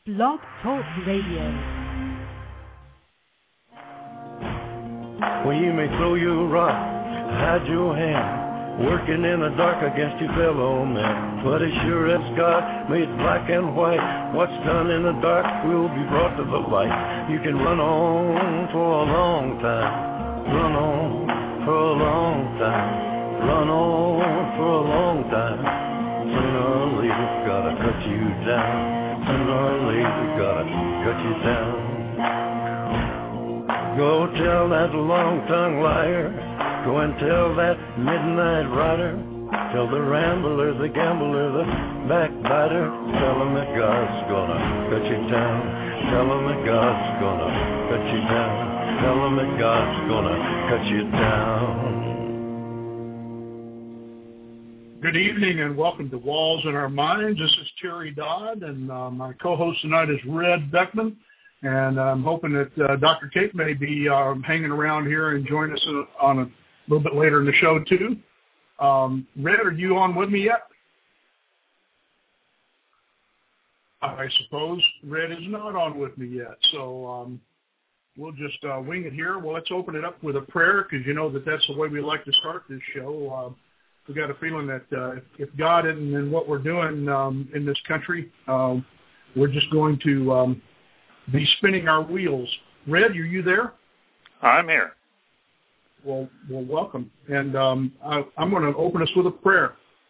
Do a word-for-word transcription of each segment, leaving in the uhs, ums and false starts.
Blog Talk Radio. Well, you may throw your rock, hide your hand, working in the dark against your fellow man. But as sure as God made black and white, what's done in the dark will be brought to the light. You can run on for a long time, run on for a long time, run on for a long time. Sooner or later, gotta cut you down. Sooner or later, gotta cut you down. Go tell that long-tongued liar. Go and tell that midnight rider. Tell the rambler, the gambler, the backbiter. Tell him that God's gonna cut you down. Tell him that God's gonna cut you down. Tell him that God's gonna cut you down. Good evening and welcome to Walls in Our Minds. This is Terry Dodd, and uh, my co-host tonight is Red Beckman. And I'm hoping that uh, Doctor Kate may be um, hanging around here and join us on a little bit later in the show, too. Um, Red, are you on with me yet? I suppose Red is not on with me yet, so um, we'll just uh, wing it here. Well, let's open it up with a prayer, because you know that that's the way we like to start this show. Uh, we got a feeling that uh, if, if God isn't in what we're doing um, in this country, um, we're just going to um, be spinning our wheels. Red, are you there? I'm here. Well, well, welcome. And um, I, I'm going to open us with a prayer.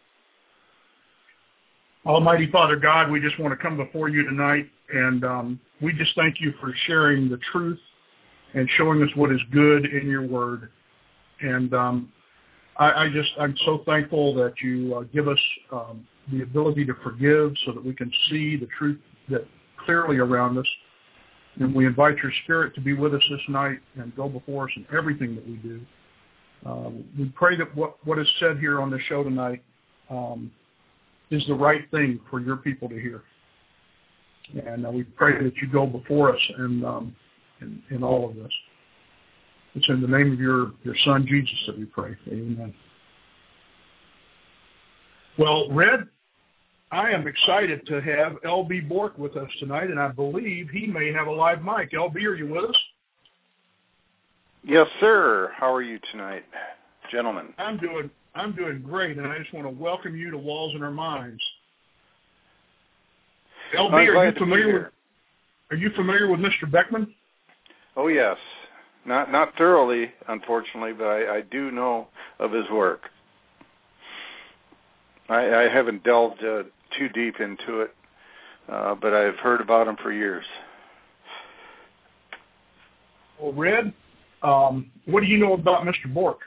Almighty Father God, we just want to come before you tonight, and um, we just thank you for sharing the truth and showing us what is good in your word. And um, I, I just, I'm so thankful that you uh, give us um, the ability to forgive so that we can see the truth that clearly around us. And we invite your Spirit to be with us this night and go before us in everything that we do. Uh, we pray that what, what is said here on the show tonight um, is the right thing for your people to hear. And uh, we pray that you go before us in, um, in, in all of this. It's in the name of your, your Son, Jesus, that we pray. Amen. Well, Red, I am excited to have L B Bork with us tonight, and I believe he may have a live mic. L B, are you with us? Yes, sir. How are you tonight, gentlemen? I'm doing I'm doing great, and I just want to welcome you to Walls in Our Minds. L B, are you familiar with Are you familiar with Mister Beckman? Oh yes, not not thoroughly, unfortunately, but I, I do know of his work. I, I haven't delved uh, too deep into it, uh, but I've heard about him for years. Well, Red, um, what do you know about Mister Bork?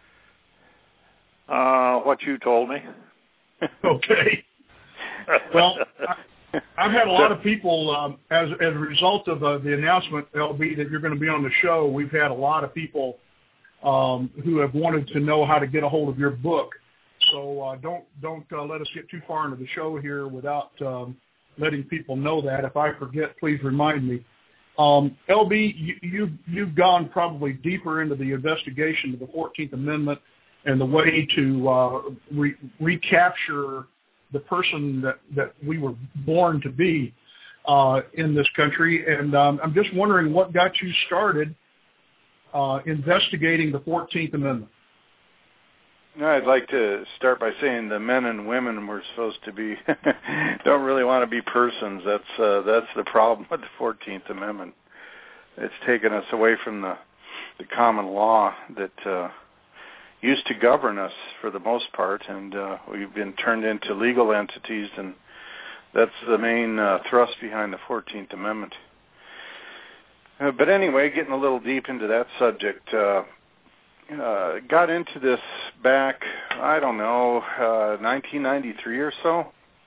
Uh, what you told me. Okay. Well, I, I've had a lot of people, um, as, as a result of uh, the announcement, L B, that you're going to be on the show, we've had a lot of people um, who have wanted to know how to get a hold of your book. So uh, don't don't uh, let us get too far into the show here without um, letting people know that. If I forget, please remind me. Um, L B, you, you've, you've gone probably deeper into the investigation of the fourteenth Amendment and the way to uh, re- recapture the person that, that we were born to be uh, in this country. And um, I'm just wondering what got you started uh, investigating the fourteenth Amendment. I'd like to start by saying the men and women we're supposed to be don't really want to be persons. That's uh, that's the problem with the fourteenth Amendment. It's taken us away from the the common law that uh, used to govern us for the most part, and uh, we've been turned into legal entities, and that's the main uh, thrust behind the fourteenth Amendment. Uh, but anyway, getting a little deep into that subject. Uh, Uh, got into this back, I don't know, uh, nineteen ninety-three or so.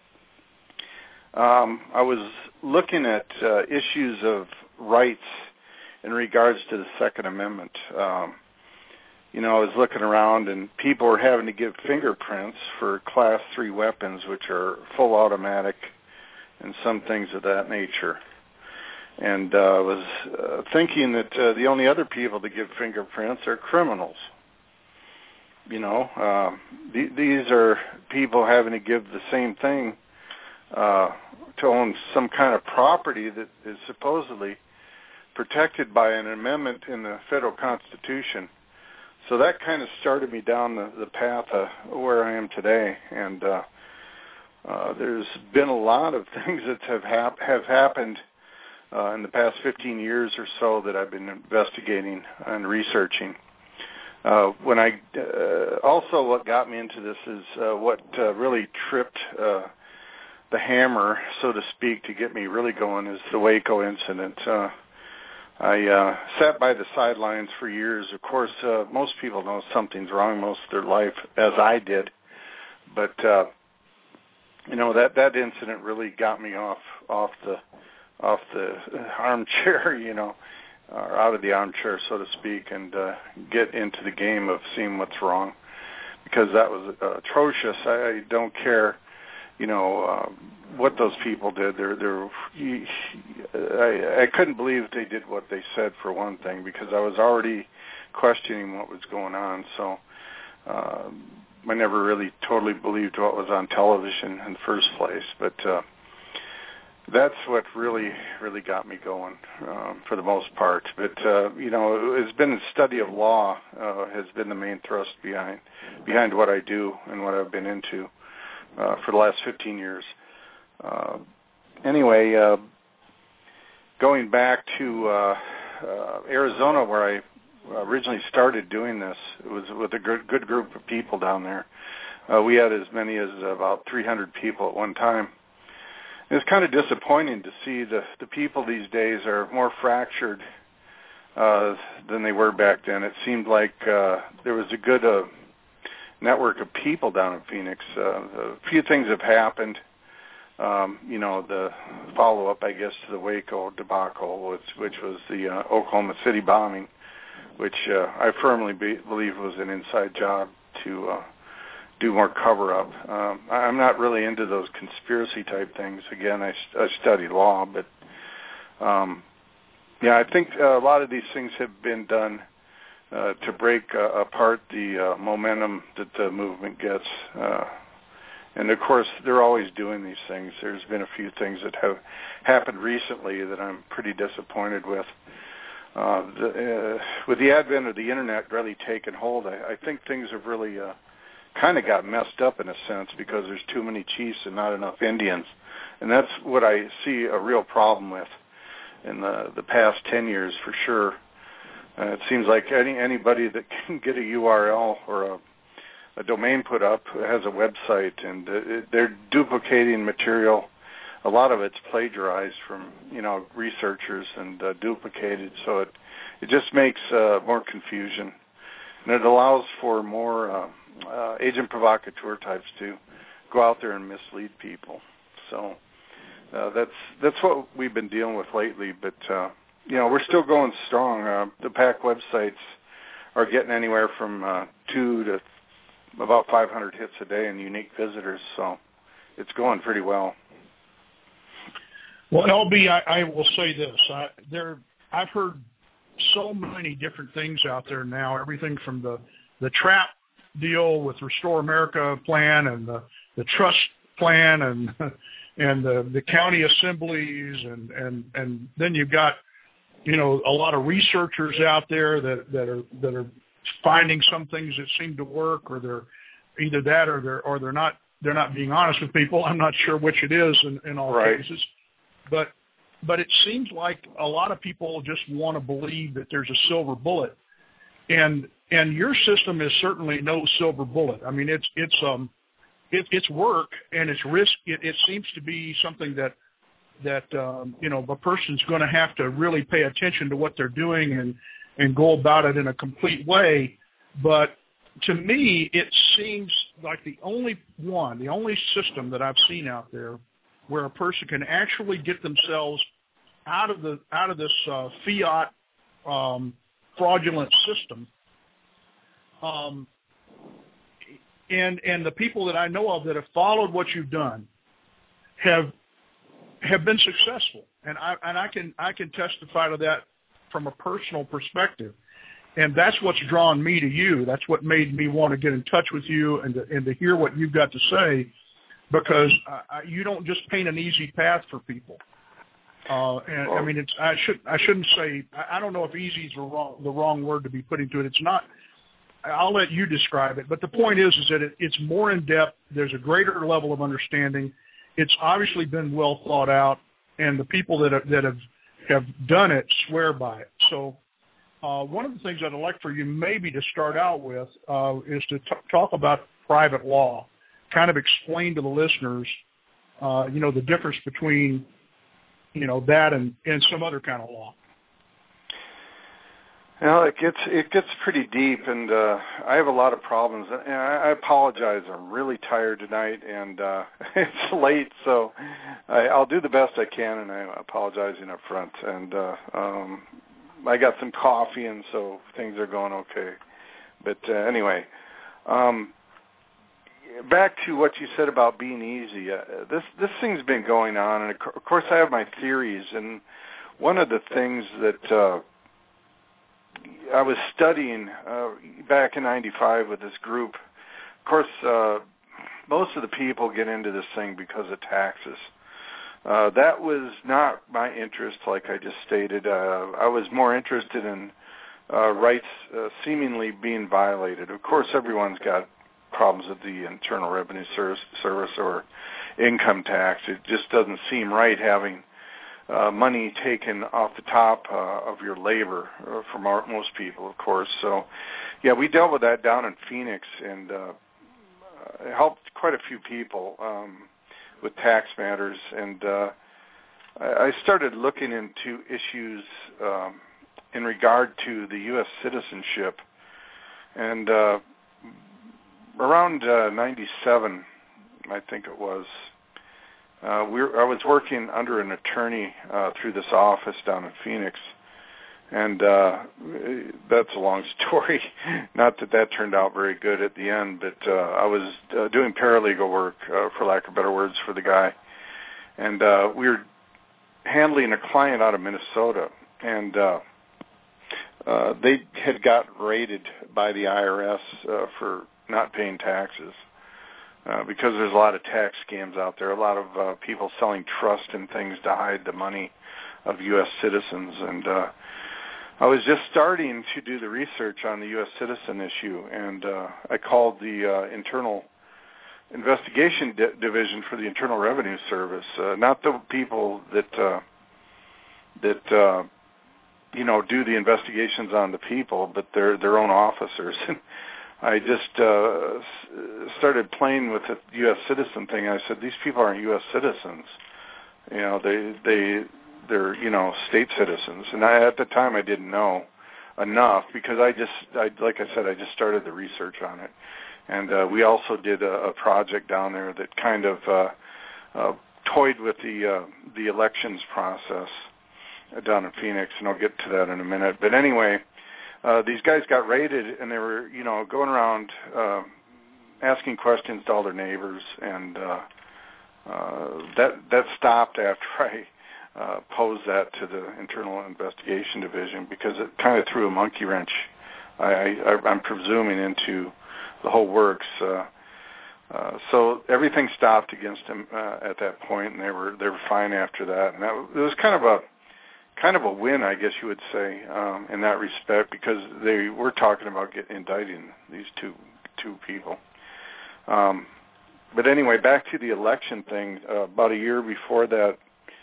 Um, I was looking at uh, issues of rights in regards to the Second Amendment. Um, you know, I was looking around, and people were having to give fingerprints for Class three weapons, which are full automatic and some things of that nature. And I uh, was uh, thinking that uh, the only other people to give fingerprints are criminals. You know, uh, th- these are people having to give the same thing uh, to own some kind of property that is supposedly protected by an amendment in the federal Constitution. So that kind of started me down the, the path uh, where I am today. And uh, uh, there's been a lot of things that have, hap- have happened uh, in the past fifteen years or so that I've been investigating and researching. Uh, when I uh, also what got me into this is uh, what uh, really tripped uh, the hammer, so to speak, to get me really going is the Waco incident. Uh, I uh, sat by the sidelines for years. Of course, uh, most people know something's wrong most of their life, as I did. But uh, you know that that incident really got me off off the off the armchair, you know, or out of the armchair, so to speak, and uh, get into the game of seeing what's wrong, because that was uh, atrocious. I, I don't care. You know, uh, what those people did. They're, they're, I, I couldn't believe they did what they said, for one thing, because I was already questioning what was going on. So uh, I never really totally believed what was on television in the first place. But uh, that's what really, really got me going um, for the most part. But, uh, you know, it's been the study of law uh, has been the main thrust behind behind what I do and what I've been into. Uh, for the last fifteen years. Uh, anyway, uh, going back to uh, uh, Arizona, where I originally started doing this, it was with a good, good group of people down there. Uh, we had as many as about three hundred people at one time. It's kind of disappointing to see the, the people these days are more fractured uh, than they were back then. It seemed like uh, there was a good... Uh, network of people down in Phoenix. Uh, a few things have happened. Um, you know, the follow-up, I guess, to the Waco debacle, which, which was the uh, Oklahoma City bombing, which uh, I firmly be, believe was an inside job to uh, do more cover-up. Um, I'm not really into those conspiracy-type things. Again, I, I study law, but um, yeah, I think a lot of these things have been done Uh, to break uh, apart the uh, momentum that the movement gets. Uh, and, of course, they're always doing these things. There's been a few things that have happened recently that I'm pretty disappointed with. Uh, the, uh, with the advent of the Internet really taking hold, I, I think things have really uh, kind of got messed up in a sense, because there's too many chiefs and not enough Indians. And that's what I see a real problem with in the, the past ten years for sure. Uh, it seems like any anybody that can get a U R L or a, a domain put up has a website, and uh, it, they're duplicating material. A lot of it's plagiarized from, you know, researchers and uh, duplicated, so it it just makes uh, more confusion, and it allows for more uh, uh, agent provocateur types to go out there and mislead people. So uh, that's that's what we've been dealing with lately, but. Uh, You know, we're still going strong. Uh, the PAC websites are getting anywhere from uh, two to about five hundred hits a day and unique visitors, so it's going pretty well. Well, L B, I, I will say this: I, there, I've heard so many different things out there now. Everything from the the trap deal with Restore America plan and the the trust plan and and the, the county assemblies and and and then you've got, you know, a lot of researchers out there that, that are that are finding some things that seem to work, or they're either that or they're or they're not they're not being honest with people. I'm not sure which it is in, in all right. cases, but but it seems like a lot of people just want to believe that there's a silver bullet, and and your system is certainly no silver bullet. I mean, it's it's um it, it's work and it's risk. It, it seems to be something that. that, um, you know, a person's going to have to really pay attention to what they're doing and, and go about it in a complete way. But to me, it seems like the only one, the only system that I've seen out there where a person can actually get themselves out of the out of this uh, fiat um, fraudulent system. Um, and and the people that I know of that have followed what you've done have have been successful, and I and I can I can testify to that from a personal perspective, and that's what's drawn me to you. That's what made me want to get in touch with you and to, and to hear what you've got to say because uh, you don't just paint an easy path for people. Uh, and I mean, it's I should I shouldn't say I don't know if easy is the wrong the wrong word to be put into it. It's not. I'll let you describe it. But the point is, is that it, it's more in depth. There's a greater level of understanding. It's obviously been well thought out, and the people that have, that have have done it swear by it. So, uh, one of the things I'd like for you maybe to start out with uh, is to t- talk about private law. Kind of explain to the listeners, uh, you know, the difference between, you know, that and, and some other kind of law. Well, it gets it gets pretty deep, and uh, I have a lot of problems. And I, I apologize. I'm really tired tonight, and uh, it's late, so I, I'll do the best I can, and I'm apologizing up front. And uh, um, I got some coffee, and so things are going okay. But uh, anyway, um, back to what you said about being easy. Uh, this this thing's been going on, and of course I have my theories. And one of the things that uh, I was studying uh, back in ninety-five with this group. Of course, uh, most of the people get into this thing because of taxes. Uh, that was not my interest, like I just stated. Uh, I was more interested in uh, rights uh, seemingly being violated. Of course, everyone's got problems with the Internal Revenue Service or income tax. It just doesn't seem right having Uh, money taken off the top uh, of your labor uh, for most people, of course. So, yeah, we dealt with that down in Phoenix, and uh, it helped quite a few people um, with tax matters. And uh, I started looking into issues um, in regard to the U S citizenship. And uh, around uh, ninety-seven, I think it was, Uh, we were, I was working under an attorney uh, through this office down in Phoenix, and uh, that's a long story. Not that that turned out very good at the end, but uh, I was uh, doing paralegal work, uh, for lack of better words, for the guy, and uh, we were handling a client out of Minnesota, and uh, uh, they had got raided by the I R S uh, for not paying taxes. Uh, because there's a lot of tax scams out there, a lot of uh, people selling trust and things to hide the money of U S citizens. And uh, I was just starting to do the research on the U S citizen issue, and uh, I called the uh, Internal Investigation D- Division for the Internal Revenue Service, uh, not the people that, uh, that uh, you know, do the investigations on the people, but their their own officers. I just uh, started playing with the U S citizen thing. I said, these people aren't U S citizens. You know, they they they're you know state citizens. And I, at the time, I didn't know enough because I just, I, like I said, I just started the research on it. And uh, we also did a, a project down there that kind of uh, uh, toyed with the uh, the elections process down in Phoenix, and I'll get to that in a minute. But anyway. Uh, these guys got raided, and they were, you know, going around uh, asking questions to all their neighbors, and uh, uh, that that stopped after I uh, posed that to the Internal Investigation Division because it kind of threw a monkey wrench, I, I, I'm presuming, into the whole works. Uh, uh, so everything stopped against them uh, at that point, and they were they were fine after that. And that it was kind of a kind of a win, I guess you would say, um, in that respect, because they were talking about get, indicting these two two people. Um, but anyway, back to the election thing. Uh, about a year before that,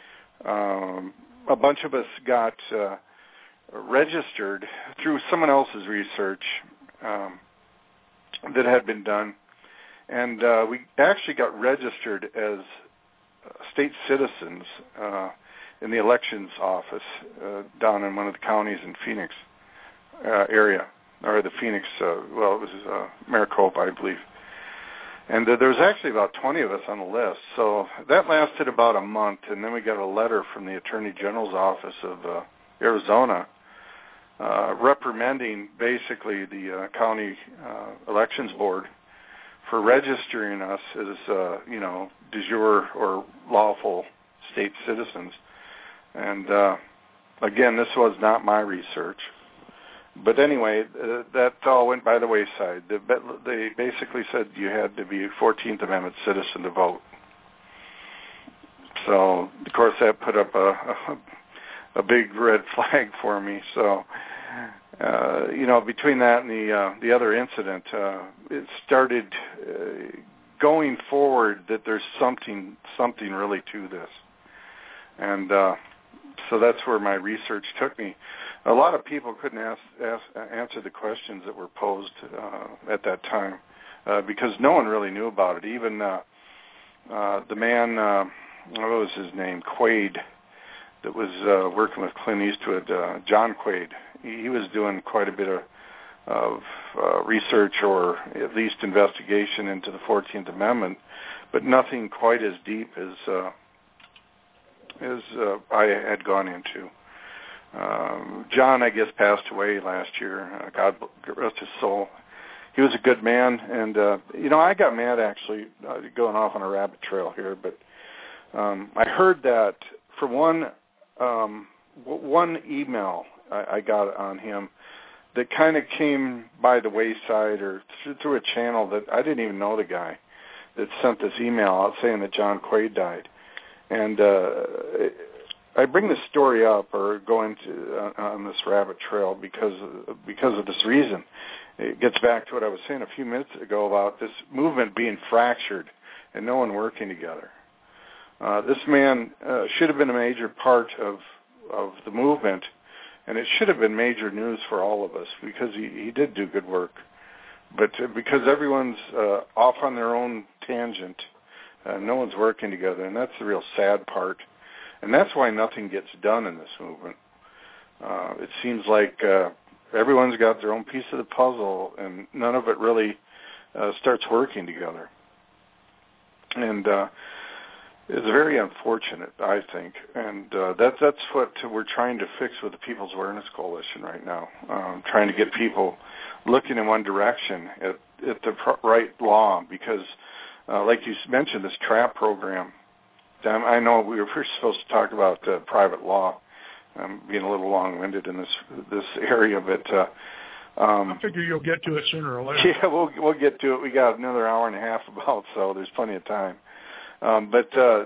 um, a bunch of us got uh, registered through someone else's research um, that had been done, and uh, we actually got registered as state citizens uh, in the elections office uh, down in one of the counties in Phoenix uh, area, or the Phoenix, uh, well, it was uh, Maricopa, I believe. And uh, there was actually about twenty of us on the list. So that lasted about a month, and then we got a letter from the Attorney General's office of uh, Arizona uh, reprimanding basically the uh, county uh, elections board for registering us as, uh, you know, de jure or lawful state citizens. And, uh, again, this was not my research. But anyway, uh, that all went by the wayside. They, they basically said you had to be a fourteenth Amendment citizen to vote. so, of course, that put up a, a, a big red flag for me. So, uh, you know, between that and the uh, the other incident, uh, it started uh, going forward that there's something something really to this. And uh, so that's where my research took me. A lot of people couldn't ask, ask, answer the questions that were posed uh, at that time uh, because no one really knew about it. Even uh, uh, the man, uh, what was his name, Quaid, that was uh, working with Clint Eastwood, uh, John Quaid. He, he was doing quite a bit of, of uh, research or at least investigation into the fourteenth Amendment, but nothing quite as deep as uh, as uh, I had gone into. Um, John, I guess, passed away last year. Uh, God rest his soul. He was a good man, and uh, you know, I got mad actually, uh, going off on a rabbit trail here, but um, I heard that for one um, w- one email I, I got on him that kind of came by the wayside or th- through a channel that I didn't even know the guy that sent this email out saying that John Quaid died, and uh, it, I bring this story up or go into uh, on this rabbit trail because of, because of this reason. It gets back to what I was saying a few minutes ago about this movement being fractured and no one working together. Uh, this man uh, should have been a major part of of the movement, and it should have been major news for all of us because he, he did do good work. But uh, because everyone's uh, off on their own tangent, uh, no one's working together, and that's the real sad part. And that's why nothing gets done in this movement. Uh, it seems like uh, everyone's got their own piece of the puzzle, and none of it really uh, starts working together. And uh, it's very unfortunate, I think. And uh, that, that's what we're trying to fix with the People's Awareness Coalition right now, um, trying to get people looking in one direction at, at the pr- right law, because, uh, like you mentioned, this TRAP program, I know we were supposed to talk about uh, private law. I'm being a little long-winded in this this area, but uh, um, I figure you'll get to it sooner or later. Yeah, we'll we'll get to it. We got another hour and a half about, so there's plenty of time. Um, but uh,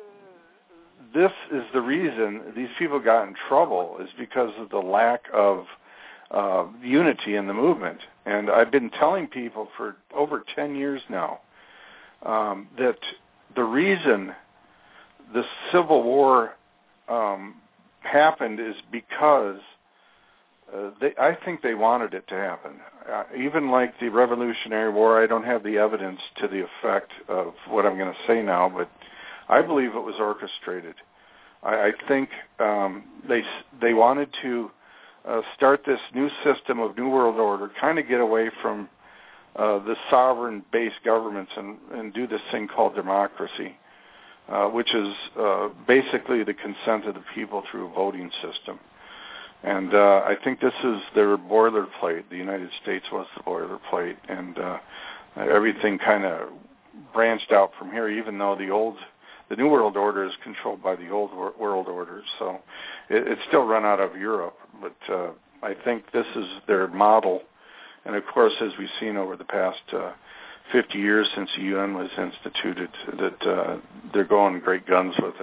this is the reason these people got in trouble is because of the lack of uh, unity in the movement. And I've been telling people for over ten years now um, that the reason the Civil War um, happened is because uh, they, I think they wanted it to happen. Uh, even like the Revolutionary War, I don't have the evidence to the effect of what I'm going to say now, but I believe it was orchestrated. I, I think um, they they wanted to uh, start this new system of New World Order, kind of get away from uh, the sovereign-based governments and, and do this thing called democracy. Uh, which is uh, basically the consent of the people through a voting system. And uh, I think this is their boilerplate. The United States was the boilerplate, and uh, everything kind of branched out from here, even though the old, the New World Order is controlled by the old World Order. So it, it's still run out of Europe, but uh, I think this is their model. And, of course, as we've seen over the past uh, fifty years since the U N was instituted, that uh, they're going great guns with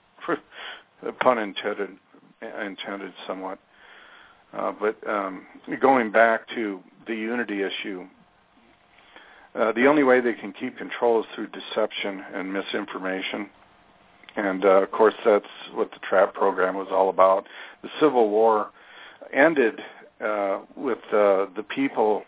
it, pun intended, intended somewhat. Uh, but um, going back to the unity issue, uh, the only way they can keep control is through deception and misinformation. And, uh, of course, that's what the TRAP program was all about. The Civil War ended uh, with uh, the people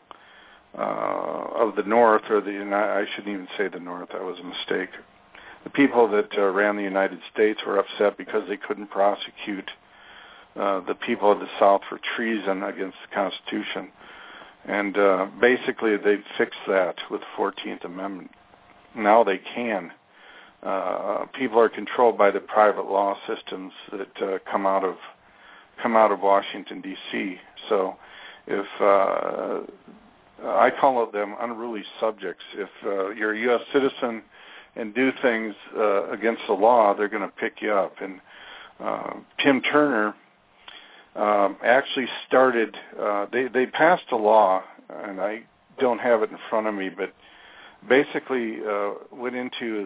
Uh, of the North, or the I shouldn't even say the North, that was a mistake. The people that uh, ran the United States were upset because they couldn't prosecute uh, the people of the South for treason against the Constitution. And uh, basically they fixed that with the fourteenth Amendment. Now they can. Uh, people are controlled by the private law systems that uh, come out of come out of Washington, D C So if uh, I call them unruly subjects. If uh, you're a U S citizen and do things uh, against the law, they're going to pick you up. And uh, Tim Turner um, actually started, uh, they, they passed a law, and I don't have it in front of me, but basically uh, went into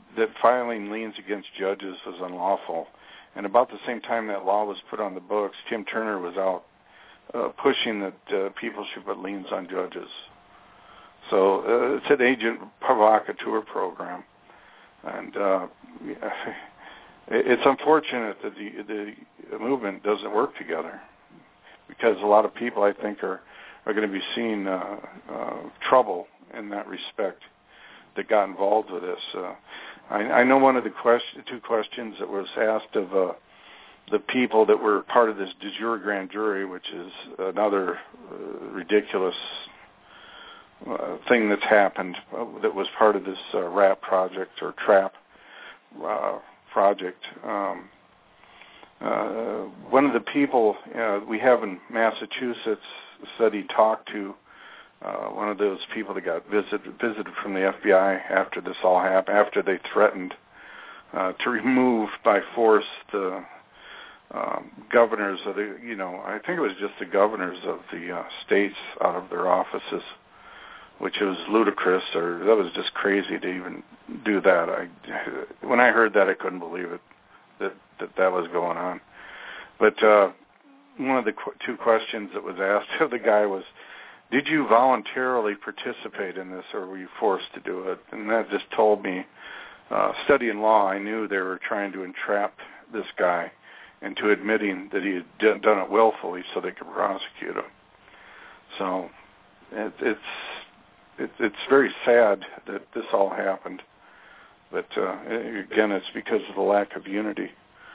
that filing liens against judges was unlawful. And about the same time that law was put on the books, Tim Turner was out uh, pushing that uh, people should put liens on judges. So uh, it's an agent provocateur program. And uh, it's unfortunate that the, the movement doesn't work together, because a lot of people, I think, are, are going to be seeing uh, uh, trouble in that respect that got involved with this. Uh, I, I know one of the question, two questions that was asked of uh, the people that were part of this de jure grand jury, which is another uh, ridiculous uh, thing that's happened, uh, that was part of this uh, RAP project or TRAP uh, project. Um, uh, one of the people uh, we have in Massachusetts said he talked to Uh, one of those people that got visited, visited from the F B I after this all happened, after they threatened uh, to remove by force the um, governors of the, you know, I think it was just the governors of the uh, states out of their offices, which was ludicrous, or that was just crazy to even do that. I, when I heard that, I couldn't believe it, that that, that was going on. But uh, one of the qu- two questions that was asked of the guy was, did you voluntarily participate in this, or were you forced to do it? And that just told me, uh, studying law, I knew they were trying to entrap this guy into admitting that he had done it willfully so they could prosecute him. So it, it's it, it's very sad that this all happened. But uh, again, it's because of the lack of unity.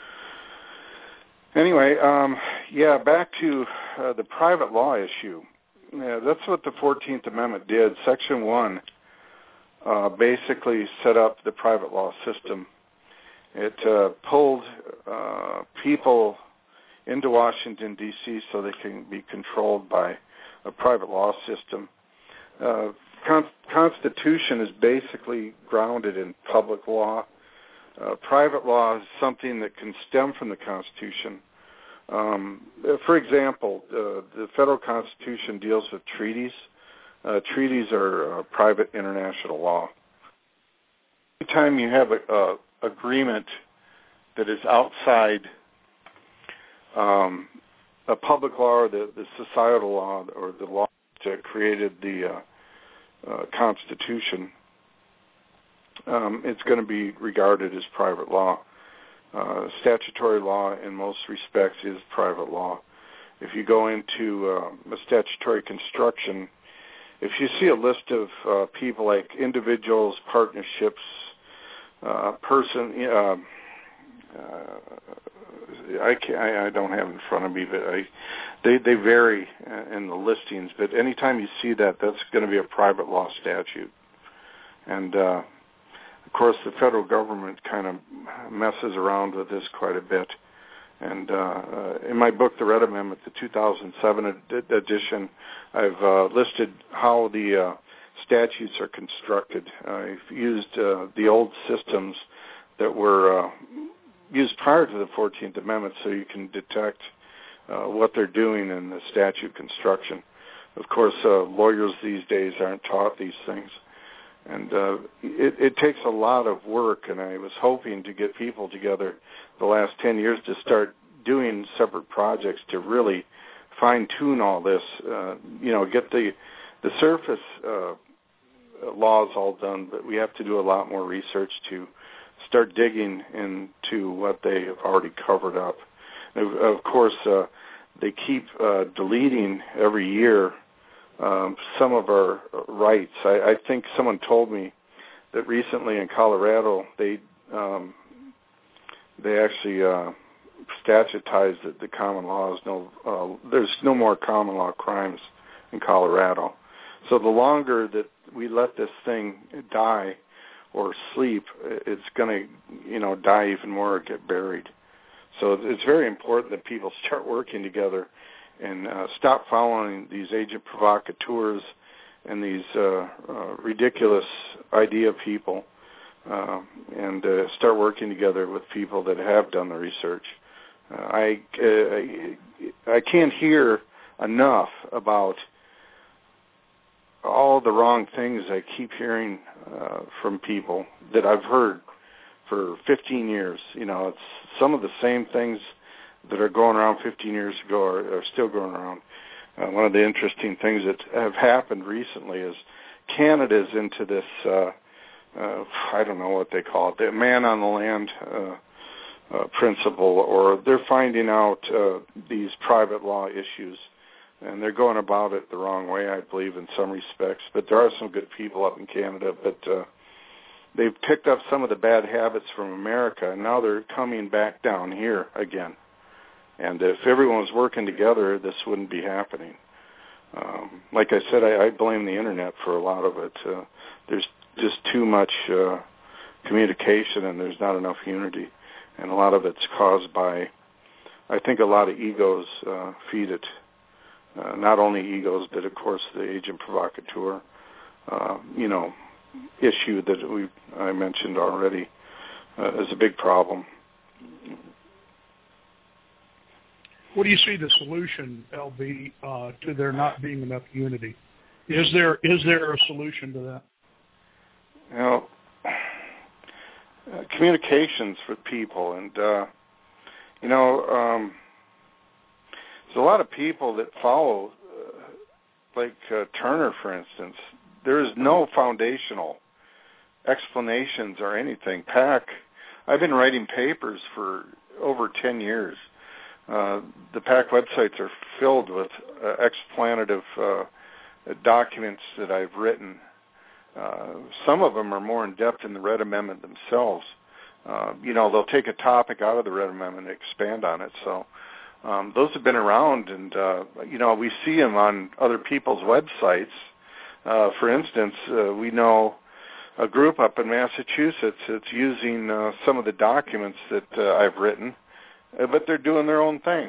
Anyway, um, yeah, back to uh, the private law issue. Yeah, that's what the fourteenth Amendment did. Section one uh, basically set up the private law system. It uh, pulled uh, people into Washington, D C so they can be controlled by a private law system. Uh, con- Constitution is basically grounded in public law. Uh, private law is something that can stem from the Constitution. Um, for example, uh, the federal Constitution deals with treaties. Uh, treaties are uh, private international law. Anytime you have an agreement that is outside um, a public law or the, the societal law or the law that created the uh, uh, Constitution, um, it's going to be regarded as private law. Uh, statutory law in most respects is private law. If you go into uh, a statutory construction, if you see a list of uh, people like individuals, partnerships, uh, person, uh, uh, I, can't, I, I don't have it in front of me, but I, they, they vary in the listings. But anytime you see that, that's going to be a private law statute. And uh, of course, the federal government kind of messes around with this quite a bit. And uh, uh, in my book, The Red Amendment, the two thousand seven ed- edition, I've uh, listed how the uh, statutes are constructed. I've used uh, the old systems that were uh, used prior to the fourteenth Amendment so you can detect uh, what they're doing in the statute construction. Of course, uh, lawyers these days aren't taught these things. And uh, it, it takes a lot of work, and I was hoping to get people together the last ten years to start doing separate projects to really fine-tune all this, uh, you know, get the the surface uh, laws all done, but we have to do a lot more research to start digging into what they have already covered up. Of, of course, uh, they keep uh, deleting every year Um, some of our rights. I, I think someone told me that recently in Colorado they um, they actually uh, statutized that the common law is no uh, there's no more common law crimes in Colorado. So the longer that we let this thing die or sleep, it's going to you know die even more or get buried. So it's very important that people start working together and uh, stop following these agent provocateurs and these uh, uh, ridiculous idea people, uh, and uh, start working together with people that have done the research. Uh, I, uh, I can't hear enough about all the wrong things I keep hearing uh, from people that I've heard for fifteen years. You know, it's some of the same things that are going around fifteen years ago are, are still going around. Uh, one of the interesting things that have happened recently is Canada's into this, uh, uh, I don't know what they call it, the man on the land uh, uh, principle, or they're finding out uh, these private law issues, and they're going about it the wrong way, I believe, in some respects. But there are some good people up in Canada, but uh, they've picked up some of the bad habits from America, and now they're coming back down here again. And if everyone was working together, this wouldn't be happening. Um, like I said, I, I blame the Internet for a lot of it. Uh, there's just too much uh, communication, and there's not enough unity. And a lot of it's caused by, I think, a lot of egos uh, feed it. Uh, not only egos, but, of course, the agent provocateur, uh, you know, issue that we I mentioned already uh, is a big problem. What do you see the solution, L B, uh, to there not being enough unity? Is there is there a solution to that? You know, uh, communications for people, and uh, you know, um, there's a lot of people that follow, uh, like uh, Turner, for instance. There is no foundational explanations or anything. PAC, I've been writing papers for over ten years. Uh, the PAC websites are filled with uh, explanative uh, documents that I've written. Uh, some of them are more in-depth in the Red Amendment themselves. Uh, you know, they'll take a topic out of the Red Amendment and expand on it. So um, those have been around, and, uh, you know, we see them on other people's websites. Uh, for instance, uh, we know a group up in Massachusetts that's using uh, some of the documents that uh, I've written, uh, but they're doing their own thing.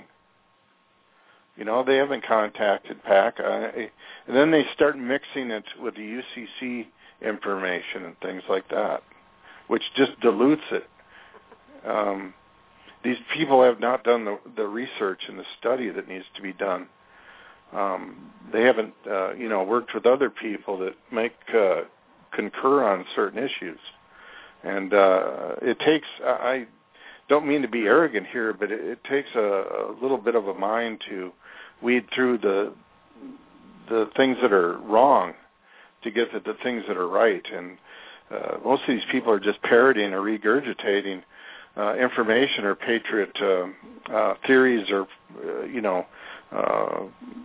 You know, they haven't contacted PAC. Uh, and then they start mixing it with the U C C information and things like that, which just dilutes it. Um, these people have not done the, the research and the study that needs to be done. Um, they haven't, uh, you know, worked with other people that make uh, concur on certain issues. And uh, it takes, I don't mean to be arrogant here, but it, it takes a, a little bit of a mind to weed through the the things that are wrong to get to the things that are right. And uh, most of these people are just parroting or regurgitating uh, information or patriot uh, uh, theories or, uh, you know, uh,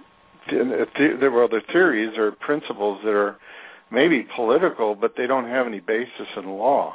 th- well, their theories or principles that are maybe political, but they don't have any basis in law.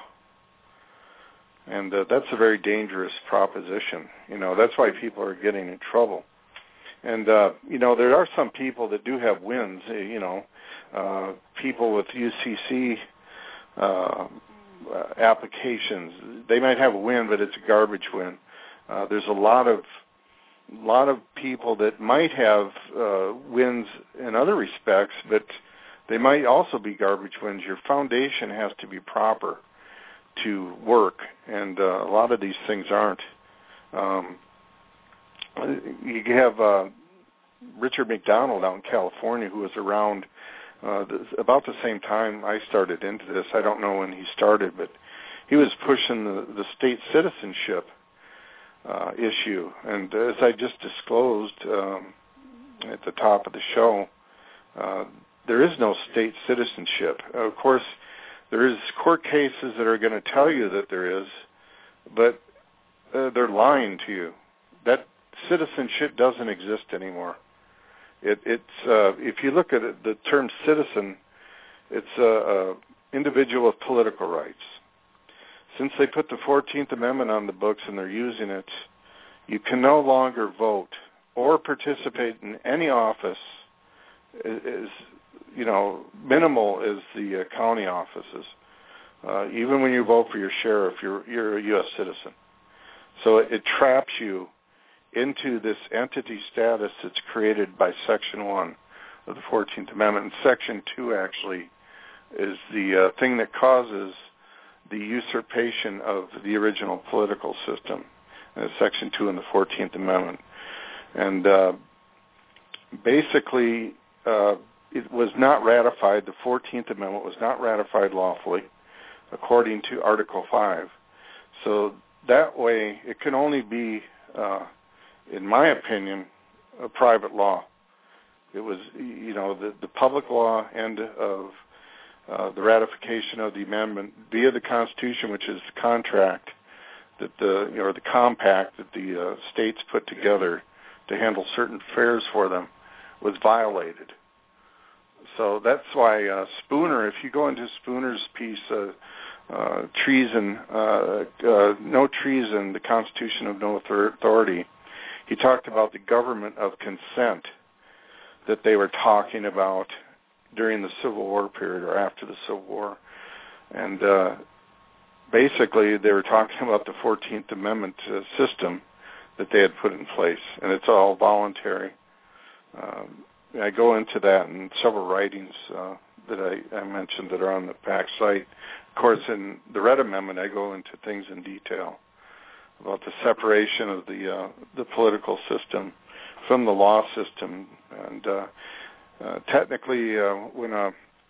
And uh, that's a very dangerous proposition. You know, that's why people are getting in trouble. And, uh, you know, there are some people that do have wins, you know, uh, people with U C C uh, applications. They might have a win, but it's a garbage win. Uh, there's a lot of lot of people that might have uh, wins in other respects, but they might also be garbage wins. Your foundation has to be proper to work, and uh, a lot of these things aren't. Um, you have uh, Richard McDonald out in California, who was around uh, this, about the same time I started into this. I don't know when he started, but he was pushing the, the state citizenship uh, issue. And as I just disclosed um, at the top of the show, uh, there is no state citizenship. Of course, there is court cases that are going to tell you that there is, but uh, they're lying to you. That citizenship doesn't exist anymore. It, it's uh, if you look at it, the term citizen, it's an individual with political rights. Since they put the fourteenth Amendment on the books and they're using it, you can no longer vote or participate in any office. Is you know minimal as the uh, county offices. Uh, even when you vote for your sheriff, you're you're a U S citizen. So it, it traps you into this entity status that's created by Section one of the fourteenth Amendment. And Section two actually is the uh, thing that causes the usurpation of the original political system. And Section two in the fourteenth Amendment. And uh, basically, uh, it was not ratified. The fourteenth Amendment was not ratified lawfully, according to Article five. So that way, it can only be, uh, in my opinion, a private law. It was, you know, the, the public law end of uh, the ratification of the amendment via the Constitution, which is the contract that the, you know, the compact that the uh, states put together to handle certain affairs for them, was violated. So that's why uh, Spooner, if you go into Spooner's piece, uh, uh, treason, uh, uh, no treason, the Constitution of no authority, he talked about the government of consent that they were talking about during the Civil War period or after the Civil War. And uh, basically they were talking about the fourteenth Amendment uh, system that they had put in place, and it's all voluntary. Um, I go into that in several writings uh, that I, I mentioned that are on the PAC site. Of course, in the Red Amendment, I go into things in detail about the separation of the uh, the political system from the law system. And uh, uh, technically, uh, when a,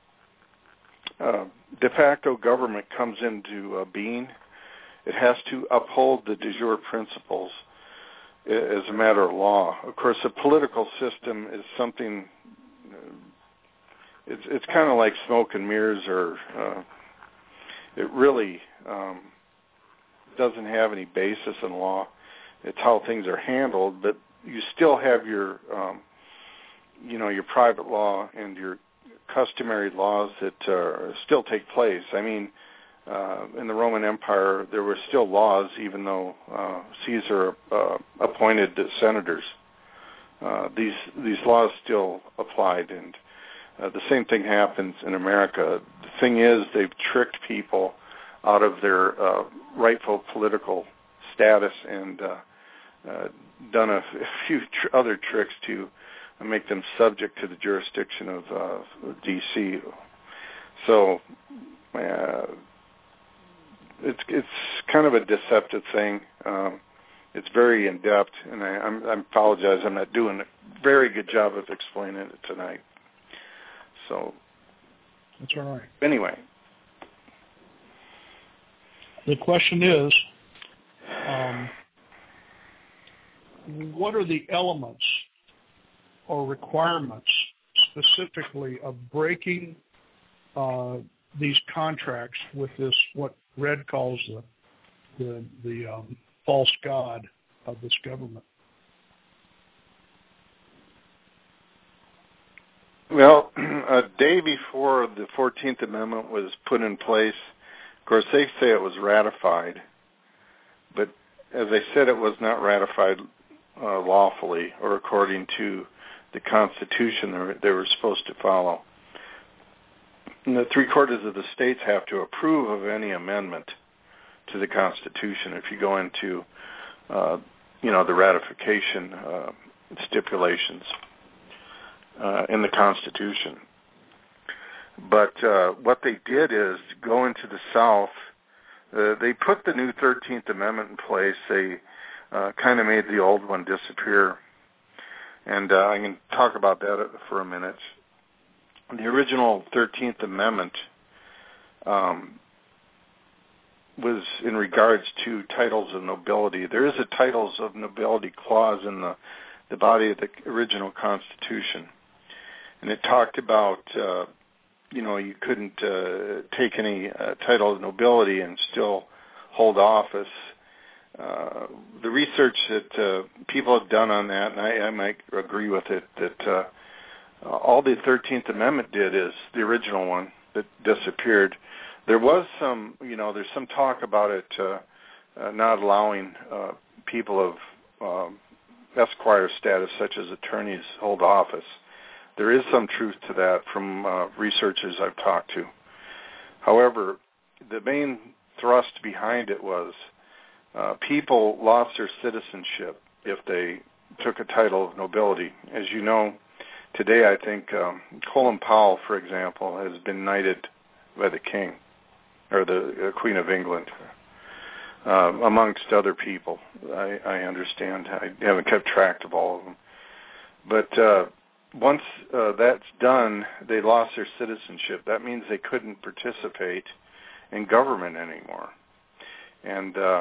a de facto government comes into uh, being, it has to uphold the de jure principles as a matter of law. Of course, a political system is something, uh, it's it's kind of like smoke and mirrors, or uh, it really um, doesn't have any basis in law. It's how things are handled, but you still have your, um, you know, your private law and your customary laws that uh, still take place. I mean, Uh, in the Roman Empire, there were still laws, even though uh, Caesar uh, appointed the senators. Uh, these these laws still applied, and uh, the same thing happens in America. The thing is, they've tricked people out of their uh, rightful political status and uh, uh, done a, a few tr- other tricks to make them subject to the jurisdiction of uh, D C. So. Uh, It's it's kind of a deceptive thing. Um, it's very in depth, and I, I'm, I apologize. I'm not doing a very good job of explaining it tonight. So that's all right. Anyway, the question is, um, what are the elements or requirements specifically of breaking uh, these contracts with this, what Red calls the the, the um, false god of this government? Well, a day before the fourteenth Amendment was put in place, of course, they say it was ratified, but as I said, it was not ratified uh, lawfully or according to the Constitution they were, they were supposed to follow. And the three quarters of the states have to approve of any amendment to the Constitution. If you go into, uh, you know, the ratification uh, stipulations uh, in the Constitution. But uh, what they did is go into the South. Uh, they put the new thirteenth Amendment in place. They uh, kind of made the old one disappear. And uh, I can talk about that for a minute. The original thirteenth Amendment um, was in regards to titles of nobility. There is a titles of nobility clause in the, the body of the original Constitution. And it talked about, uh, you know, you couldn't uh, take any uh, title of nobility and still hold office. Uh, the research that uh, people have done on that, and I, I might agree with it, that uh, Uh, all the thirteenth Amendment did is the original one that disappeared. There was some, you know, there's some talk about it uh, uh, not allowing uh, people of um, esquire status, such as attorneys, hold office. There is some truth to that from uh, researchers I've talked to. However, the main thrust behind it was uh, people lost their citizenship if they took a title of nobility. As you know, today, I think um, Colin Powell, for example, has been knighted by the King, or the uh, Queen of England, uh, amongst other people. I, I understand. I haven't kept track of all of them. But uh, once uh, that's done, they lost their citizenship. That means they couldn't participate in government anymore. and uh,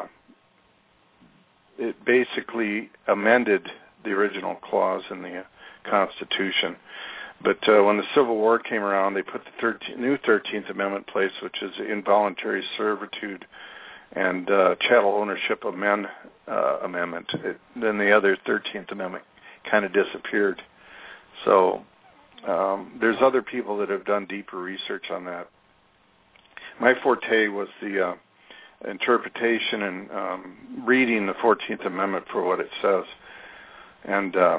it basically amended the original clause in the Constitution. But uh, when the Civil War came around, they put the thirteenth, new thirteenth Amendment in place, which is involuntary servitude and uh, chattel ownership of men uh, amendment. It, then the other thirteenth Amendment kind of disappeared. So um, there's other people that have done deeper research on that. My forte was the uh, interpretation and um, reading the fourteenth Amendment for what it says. And uh,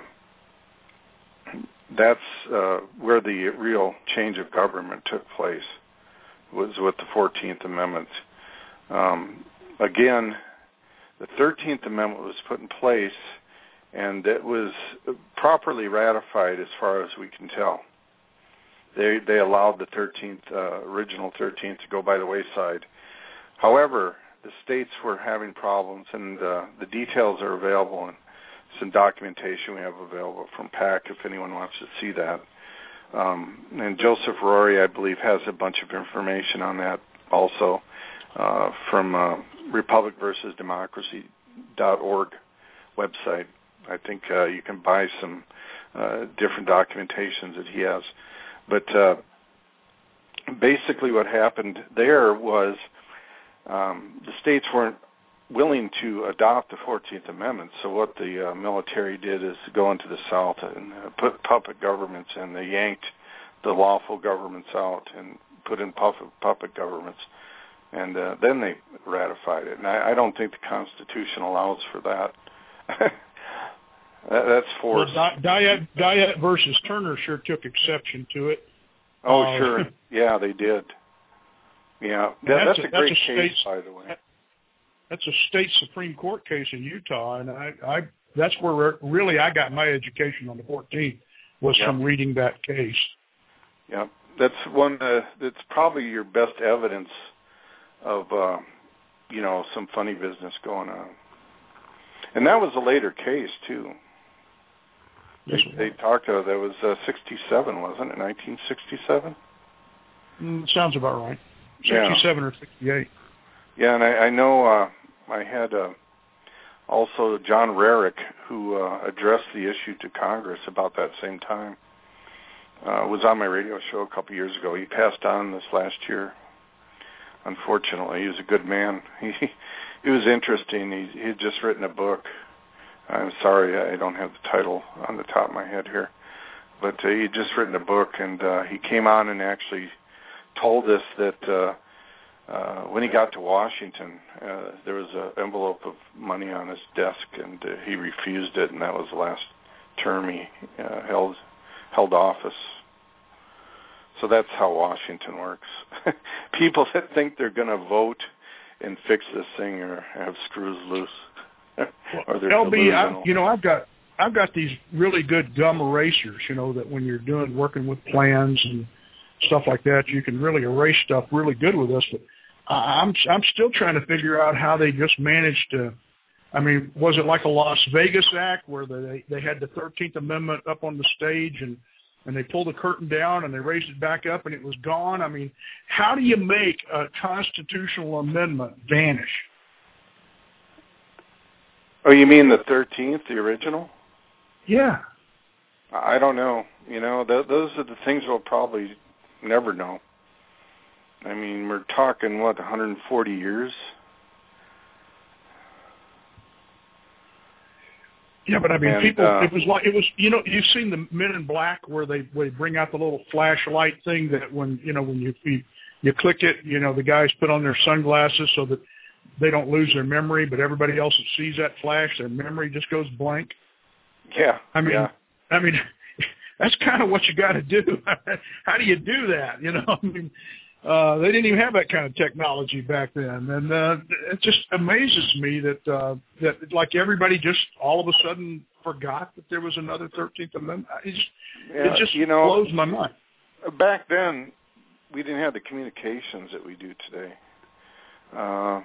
that's uh, where the real change of government took place, was with the fourteenth Amendment. Um, again, the thirteenth Amendment was put in place, and it was properly ratified as far as we can tell. They they allowed the thirteenth, uh, original thirteenth to go by the wayside. However, the states were having problems, and uh, the details are available in some documentation we have available from PAC if anyone wants to see that. Um, and Joseph Rory, I believe, has a bunch of information on that also uh, from uh, republic versus democracy dot org website. I think uh, you can buy some uh, different documentations that he has. But uh, basically what happened there was um, the states weren't willing to adopt the fourteenth Amendment, so what the uh, military did is go into the South and uh, put puppet governments in. They yanked the lawful governments out and put in puppet, puppet governments, and uh, then they ratified it. And I, I don't think the Constitution allows for that. that that's forced. Well, Diet, Diet versus Turner sure took exception to it. Oh, uh, sure. Yeah, they did. Yeah, that, that's, that's a great a case, by the way. That's a state Supreme Court case in Utah, and I, I that's where really I got my education on the fourteenth, was yep. from reading that case. Yeah, that's one. Uh, that's probably your best evidence of, uh, you know, some funny business going on. And that was a later case too. Yes, they, they talked about that was uh, sixty-seven, wasn't it? nineteen sixty-seven. Mm, sounds about right. sixty-seven yeah. or sixty-eight. Yeah, and I, I know uh, I had uh, also John Rarick, who uh, addressed the issue to Congress about that same time. Uh, was on my radio show a couple years ago. He passed on this last year, unfortunately. He was a good man. He he was interesting. He, he had just written a book. I'm sorry, I don't have the title on the top of my head here. But uh, he had just written a book, and uh, he came on and actually told us that uh, Uh, when he got to Washington, uh, there was an envelope of money on his desk, and uh, he refused it, and that was the last term he uh, held held office. So that's how Washington works. People that think they're going to vote and fix this thing or have screws loose. or they're L B, I, delusional. you know, I've got I've got these really good gum erasers. You know, that when you're doing working with plans and stuff like that, you can really erase stuff really good with this. But I'm I'm still trying to figure out how they just managed to. I mean, was it like a Las Vegas act where they they had the thirteenth Amendment up on the stage and and they pulled the curtain down and they raised it back up and it was gone? I mean, how do you make a constitutional amendment vanish? Oh, you mean the thirteenth, the original? Yeah. I don't know. You know, th- those are the things we'll probably never know. I mean, we're talking, what, one hundred forty years? Yeah, but I mean, and, people, uh, it was like, it was, you know, you've seen the Men in Black where they, where they bring out the little flashlight thing that when, you know, when you, you, you click it, you know, the guys put on their sunglasses so that they don't lose their memory, but everybody else that sees that flash, their memory just goes blank. Yeah. I mean, yeah. I mean, that's kind of what you got to do. How do you do that? You know, I mean, uh, they didn't even have that kind of technology back then, and uh, it just amazes me that uh, that like everybody just all of a sudden forgot that there was another thirteenth Amendment. It just, yeah, it just you know, blows my mind. Back then, we didn't have the communications that we do today. Uh,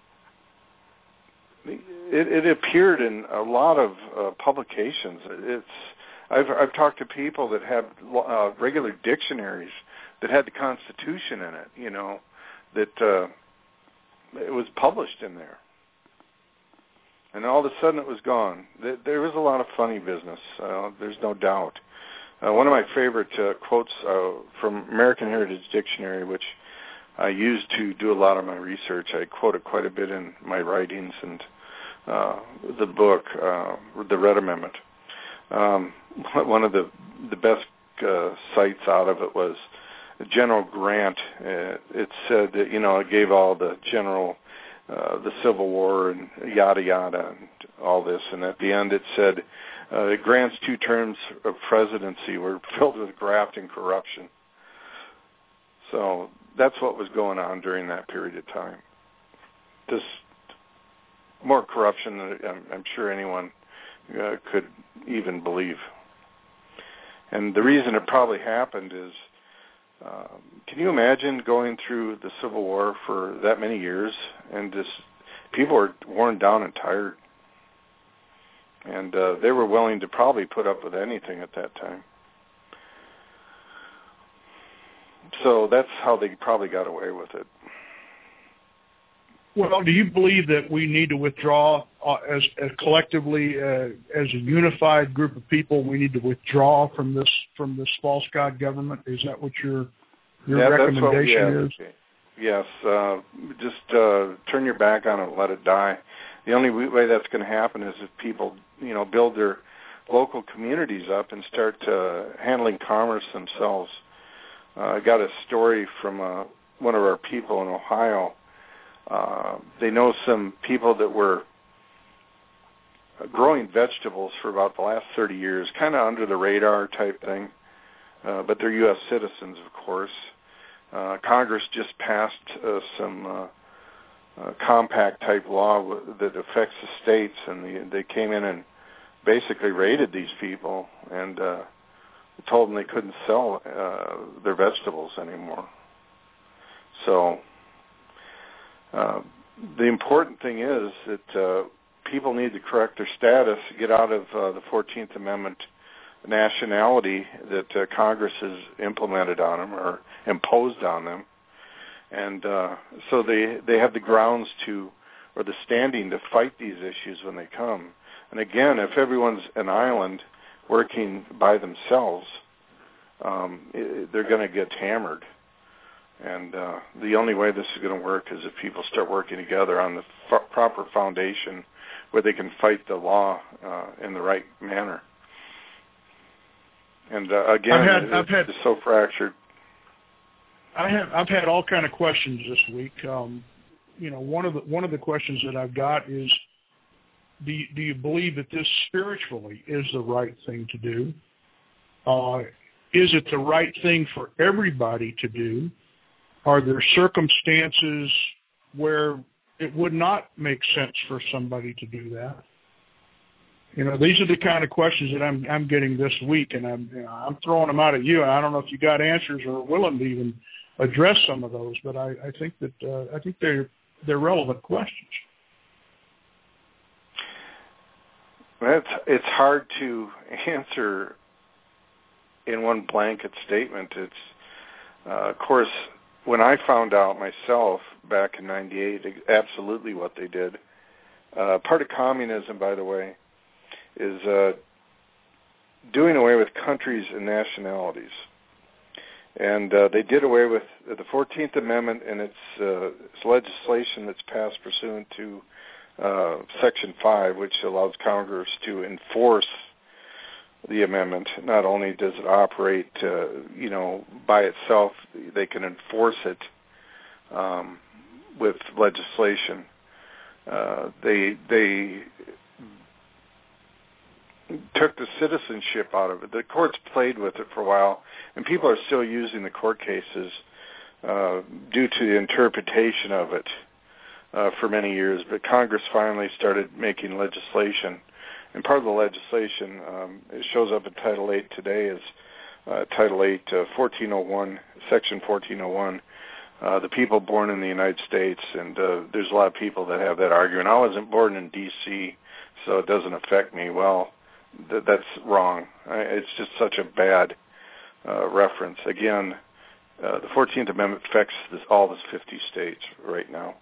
it, it appeared in a lot of uh, publications. It's I've I've talked to people that have uh, regular dictionaries that had the Constitution in it, you know, that uh, it was published in there. And all of a sudden it was gone. There was a lot of funny business, uh, there's no doubt. Uh, one of my favorite uh, quotes uh, from American Heritage Dictionary, which I use to do a lot of my research. I quote it quite a bit in my writings and uh, the book, uh, The Red Amendment. Um, one of the, the best uh, cites out of it was General Grant. Uh, it said that, you know, it gave all the general, uh, the Civil War and yada yada and all this, and at the end it said, uh, Grant's two terms of presidency were filled with graft and corruption. So that's what was going on during that period of time. Just more corruption than I'm, I'm sure anyone uh, could even believe. And the reason it probably happened is, uh, can you imagine going through the Civil War for that many years and just people were worn down and tired? And uh, they were willing to probably put up with anything at that time. So that's how they probably got away with it. Well, do you believe that we need to withdraw uh, as, as collectively, uh, as a unified group of people, we need to withdraw from this from this false god government? Is that what your your yeah, recommendation that's what we have. is? Yes. Uh, just uh, turn your back on it and let it die. The only way that's going to happen is if people, you know, build their local communities up and start uh, handling commerce themselves. Uh, I got a story from uh, one of our people in Ohio. Uh, they know some people that were growing vegetables for about the last thirty years, kind of under the radar type thing, uh, but they're U S citizens, of course. Uh, Congress just passed uh, some uh, uh, compact type law w- that affects the states, and the, they came in and basically raided these people and uh, told them they couldn't sell uh, their vegetables anymore. So uh, the important thing is that uh, people need to correct their status, get out of uh, the fourteenth Amendment nationality that uh, Congress has implemented on them or imposed on them. And uh, so they, they have the grounds to, or the standing to fight these issues when they come. And again, if everyone's an island working by themselves, um, it, they're going to get hammered. And uh, the only way this is going to work is if people start working together on the f- proper foundation where they can fight the law uh, in the right manner. And uh, again, I've had, it, I've had, it's so fractured. I have I've had all kind of questions this week. Um, you know, one of the one of the questions that I've got is, do you, do you believe that this spiritually is the right thing to do? Uh, is it the right thing for everybody to do? Are there circumstances where it would not make sense for somebody to do that? You know, these are the kind of questions that I'm I'm getting this week, and I'm you know, I'm throwing them out at you. And I don't know if you got answers or are willing to even address some of those, but I, I think that uh, I think they're they're relevant questions. Well, it's it's hard to answer in one blanket statement. It's uh, of course when I found out myself back in ninety-eight, absolutely what they did. Uh, part of communism, by the way, is uh, doing away with countries and nationalities. And uh, they did away with the fourteenth Amendment and its, uh, its legislation that's passed pursuant to uh, Section five, which allows Congress to enforce the amendment. Not only does it operate, uh, you know, by itself, they can enforce it um, with legislation. Uh, they they took the citizenship out of it. The courts played with it for a while, and people are still using the court cases uh, due to the interpretation of it uh, for many years. But Congress finally started making legislation, and part of the legislation, um, it shows up in Title eight today as uh, Title eight, uh, fourteen oh one, Section fourteen oh one. Uh, the people born in the United States, and uh, there's a lot of people that have that argument. I wasn't born in D C, so it doesn't affect me. Well, th- that's wrong. I, it's just such a bad uh, reference. Again, uh, the fourteenth Amendment affects this, all the fifty states right now,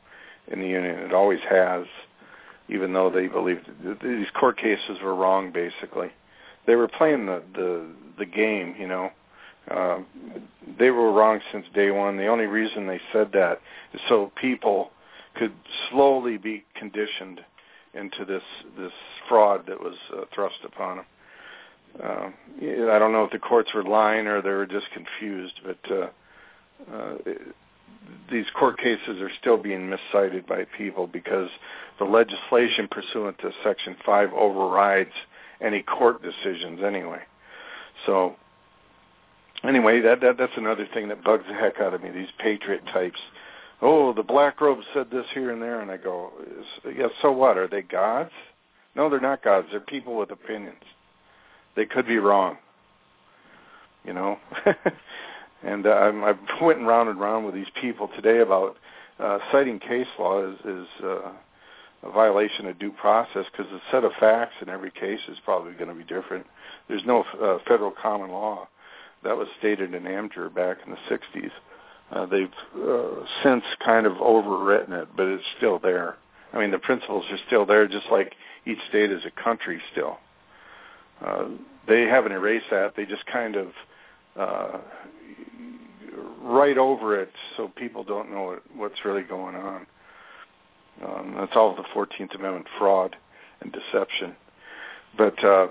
in the Union. It always has, even though they believed these court cases were wrong, basically. They were playing the, the, the game, you know. Uh, they were wrong since day one. The only reason they said that is so people could slowly be conditioned into this this fraud that was uh, thrust upon them. Uh, I don't know if the courts were lying or they were just confused, but uh, uh, these court cases are still being miscited by people because the legislation pursuant to Section five overrides any court decisions anyway. So anyway, that, that that's another thing that bugs the heck out of me, these patriot types. Oh, the black robes said this here and there, and I go, yeah, so what? Are they gods? No, they're not gods. They're people with opinions. They could be wrong, you know. and uh, I'm, I've went round and round with these people today about uh, citing case law is, is uh, a violation of due process because the set of facts in every case is probably going to be different. There's no uh, federal common law. That was stated in Amjur back in the sixties. Uh, they've uh, since kind of overwritten it, but it's still there. I mean, the principles are still there, just like each state is a country still. Uh, they haven't erased that. They just kind of uh, write over it so people don't know what, what's really going on. Um, that's all of the fourteenth Amendment fraud and deception. But uh,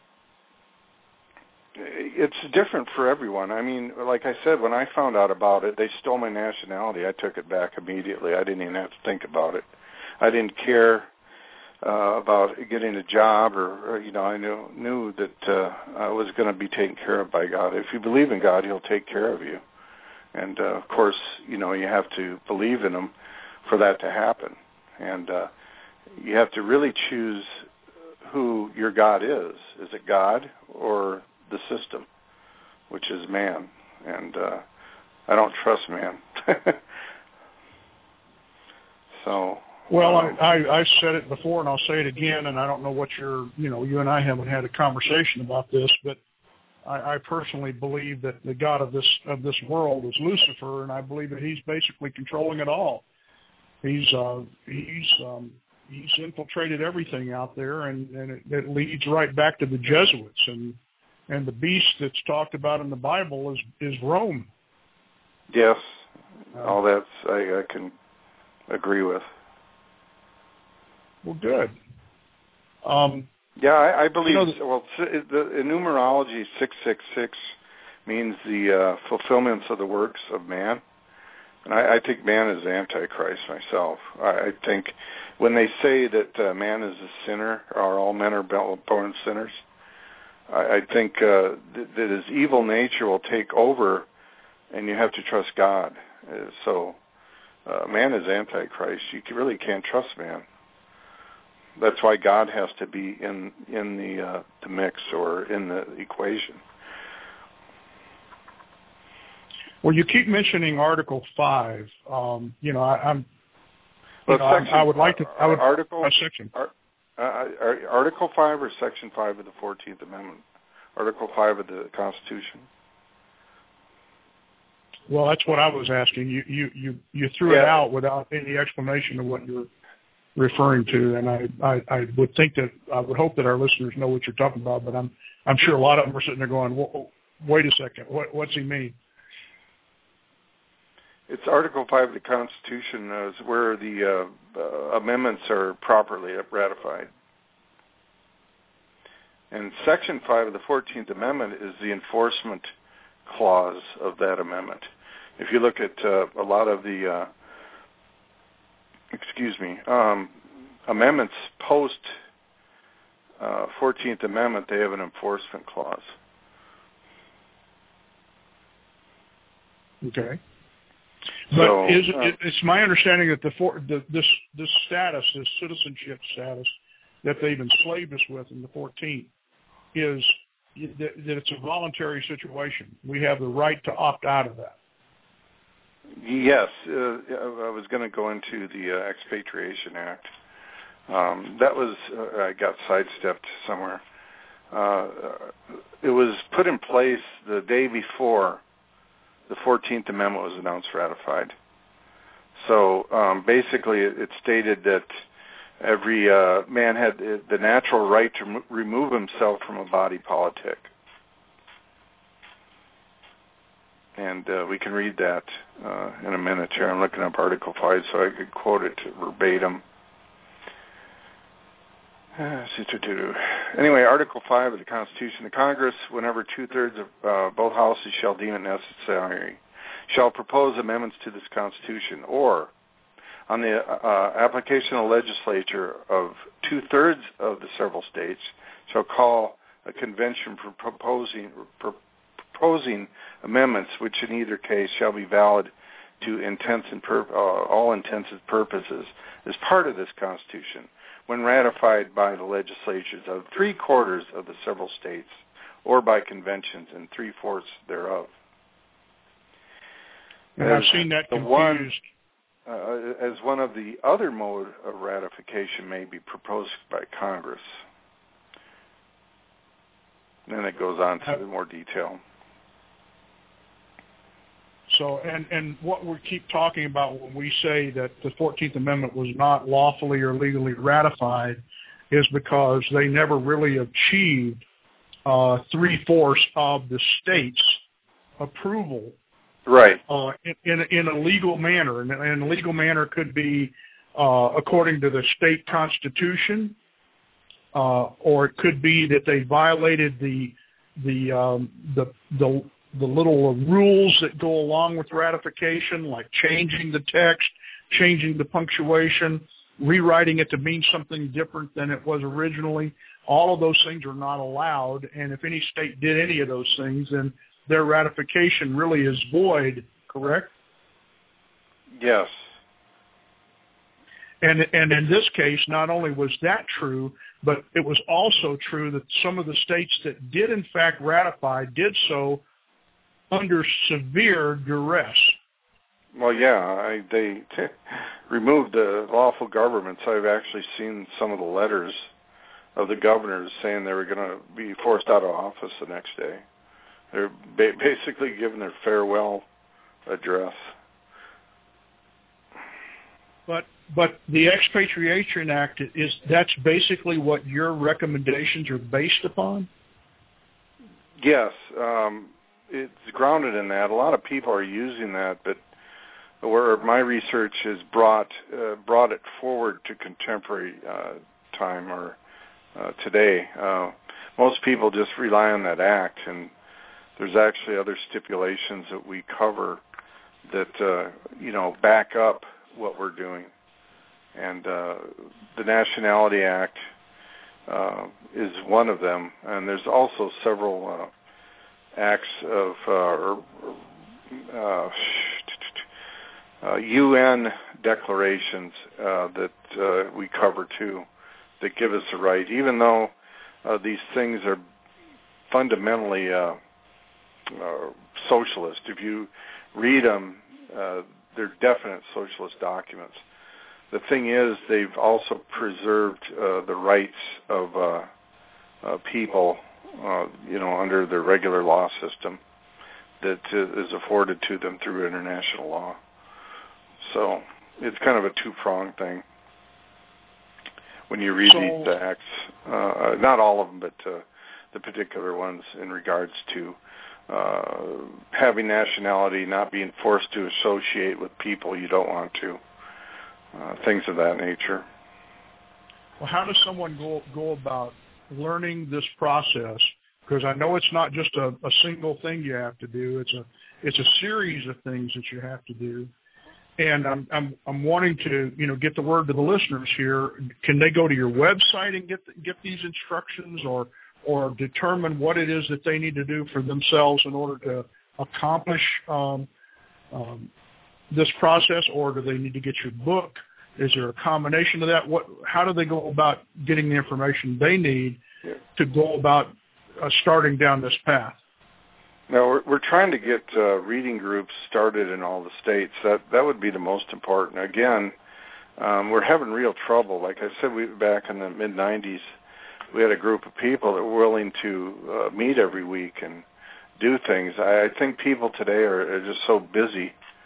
it's different for everyone. I mean, like I said, when I found out about it, they stole my nationality. I took it back immediately. I didn't even have to think about it. I didn't care uh, about getting a job, or, or you know, I knew knew that uh, I was going to be taken care of by God. If you believe in God, He'll take care of you. And uh, of course, you know, you have to believe in Him for that to happen. And uh, you have to really choose who your God is. Is it God or the system, which is man? And uh, I don't trust man. so. Well, um, I, I, I said it before, and I'll say it again, and I don't know what you're, you know, you and I haven't had a conversation about this, but I, I personally believe that the God of this of this world is Lucifer, and I believe that he's basically controlling it all. He's uh, he's um, he's infiltrated everything out there, and, and it, it leads right back to the Jesuits, and and the beast that's talked about in the Bible is is Rome. Yes, uh, all that's I, I can agree with. Well, good. Um, yeah, I, I believe. You know, the, well, the, in numerology, six six six means the uh, fulfillments of the works of man. And I, I think man is Antichrist myself. I, I think when they say that uh, man is a sinner, or all men are born sinners, I, I think uh, th- that his evil nature will take over, and you have to trust God. Uh, so uh, man is Antichrist. You really can't trust man. That's why God has to be in in the uh, the mix or in the equation. Well, you keep mentioning Article Five. Um, you know, I, I'm. Well, know, section, I, I would like to. I would article a section. Ar, uh, Article Five or Section Five of the Fourteenth Amendment. Article Five of the Constitution. Well, that's what I was asking. You you you, you threw yeah. it out without any explanation of what you're referring to, and I, I, I would think that I would hope that our listeners know what you're talking about. But I'm I'm sure a lot of them are sitting there going, "Wait a second, what what's he mean?" It's Article five of the Constitution uh, is where the uh, uh, amendments are properly ratified. And Section five of the fourteenth Amendment is the enforcement clause of that amendment. If you look at uh, a lot of the, uh, excuse me, um, amendments post uh, fourteenth Amendment, they have an enforcement clause. Okay. But so, is uh, it, it's my understanding that the, for, the this this status, this citizenship status that they've enslaved us with in the fourteenth, is that, that it's a voluntary situation. We have the right to opt out of that. Yes, uh, I was going to go into the uh, Expatriation Act. Um, that was uh, I got sidestepped somewhere. Uh, it was put in place the day before the fourteenth Amendment was announced ratified. So um, basically, it, it stated that every uh, man had the natural right to m- remove himself from a body politic. And uh, we can read that uh, in a minute here. I'm looking up Article five so I could quote it verbatim. Uh, anyway, Article five of the Constitution, the Congress, whenever two-thirds of uh, both houses shall deem it necessary, shall propose amendments to this Constitution, or on the uh, application of the legislature of two-thirds of the several states shall call a convention for proposing for proposing amendments, which in either case shall be valid to intents and pur- uh, all intents and purposes as part of this Constitution, when ratified by the legislatures of three-quarters of the several states, or by conventions in three-fourths thereof. And I've seen that confused. One, uh, as one of the other mode of ratification may be proposed by Congress. And then it goes on to uh, more detail. So, and, and what we keep talking about when we say that the fourteenth Amendment was not lawfully or legally ratified is because they never really achieved uh, three-fourths of the states' approval. Right. Uh, in, in, in a legal manner. And, and a legal manner could be uh, according to the state constitution, uh, or it could be that they violated the the um, the the the little rules that go along with ratification, like changing the text, changing the punctuation, rewriting it to mean something different than it was originally. All of those things are not allowed, and if any state did any of those things, then their ratification really is void, correct? Yes. And and in this case, not only was that true, but it was also true that some of the states that did in fact ratify did so under severe duress. Well, yeah, I, they t- removed the lawful governments. I've actually seen some of the letters of the governors saying they were going to be forced out of office the next day. They're ba- basically giving their farewell address. But but the Expatriation Act is that's basically what your recommendations are based upon? Yes. Um, it's grounded in that. A lot of people are using that, but where my research has brought uh, brought it forward to contemporary uh, time or uh, today, uh, most people just rely on that act, and there's actually other stipulations that we cover that uh, you know back up what we're doing. And uh, the Nationality Act uh, is one of them, and there's also several uh, acts of uh, or, uh, uh, U N declarations uh, that uh, we cover too, that give us the right, even though uh, these things are fundamentally uh, uh, socialist. If you read them, uh, they're definite socialist documents. The thing is, they've also preserved uh, the rights of uh, uh, people, uh, you know, under the regular law system that uh, is afforded to them through international law. So it's kind of a two-pronged thing when you read so, these acts. Uh, not all of them, but uh, the particular ones in regards to uh, having nationality, not being forced to associate with people you don't want to. Uh, things of that nature. Well, how does someone go go about learning this process? Because I know it's not just a, a single thing you have to do. It's a it's a series of things that you have to do. And I'm I'm I'm wanting to you know get the word to the listeners here. Can they go to your website and get get these instructions, or or determine what it is that they need to do for themselves in order to accomplish um, um, this process, or do they need to get your book? Is there a combination of that? What? How do they go about getting the information they need yeah. to go about uh, starting down this path? No, we're, we're trying to get uh, reading groups started in all the states. That that would be the most important. Again, um, we're having real trouble. Like I said, we back in the mid nineties, we had a group of people that were willing to uh, meet every week and do things. I, I think people today are, are just so busy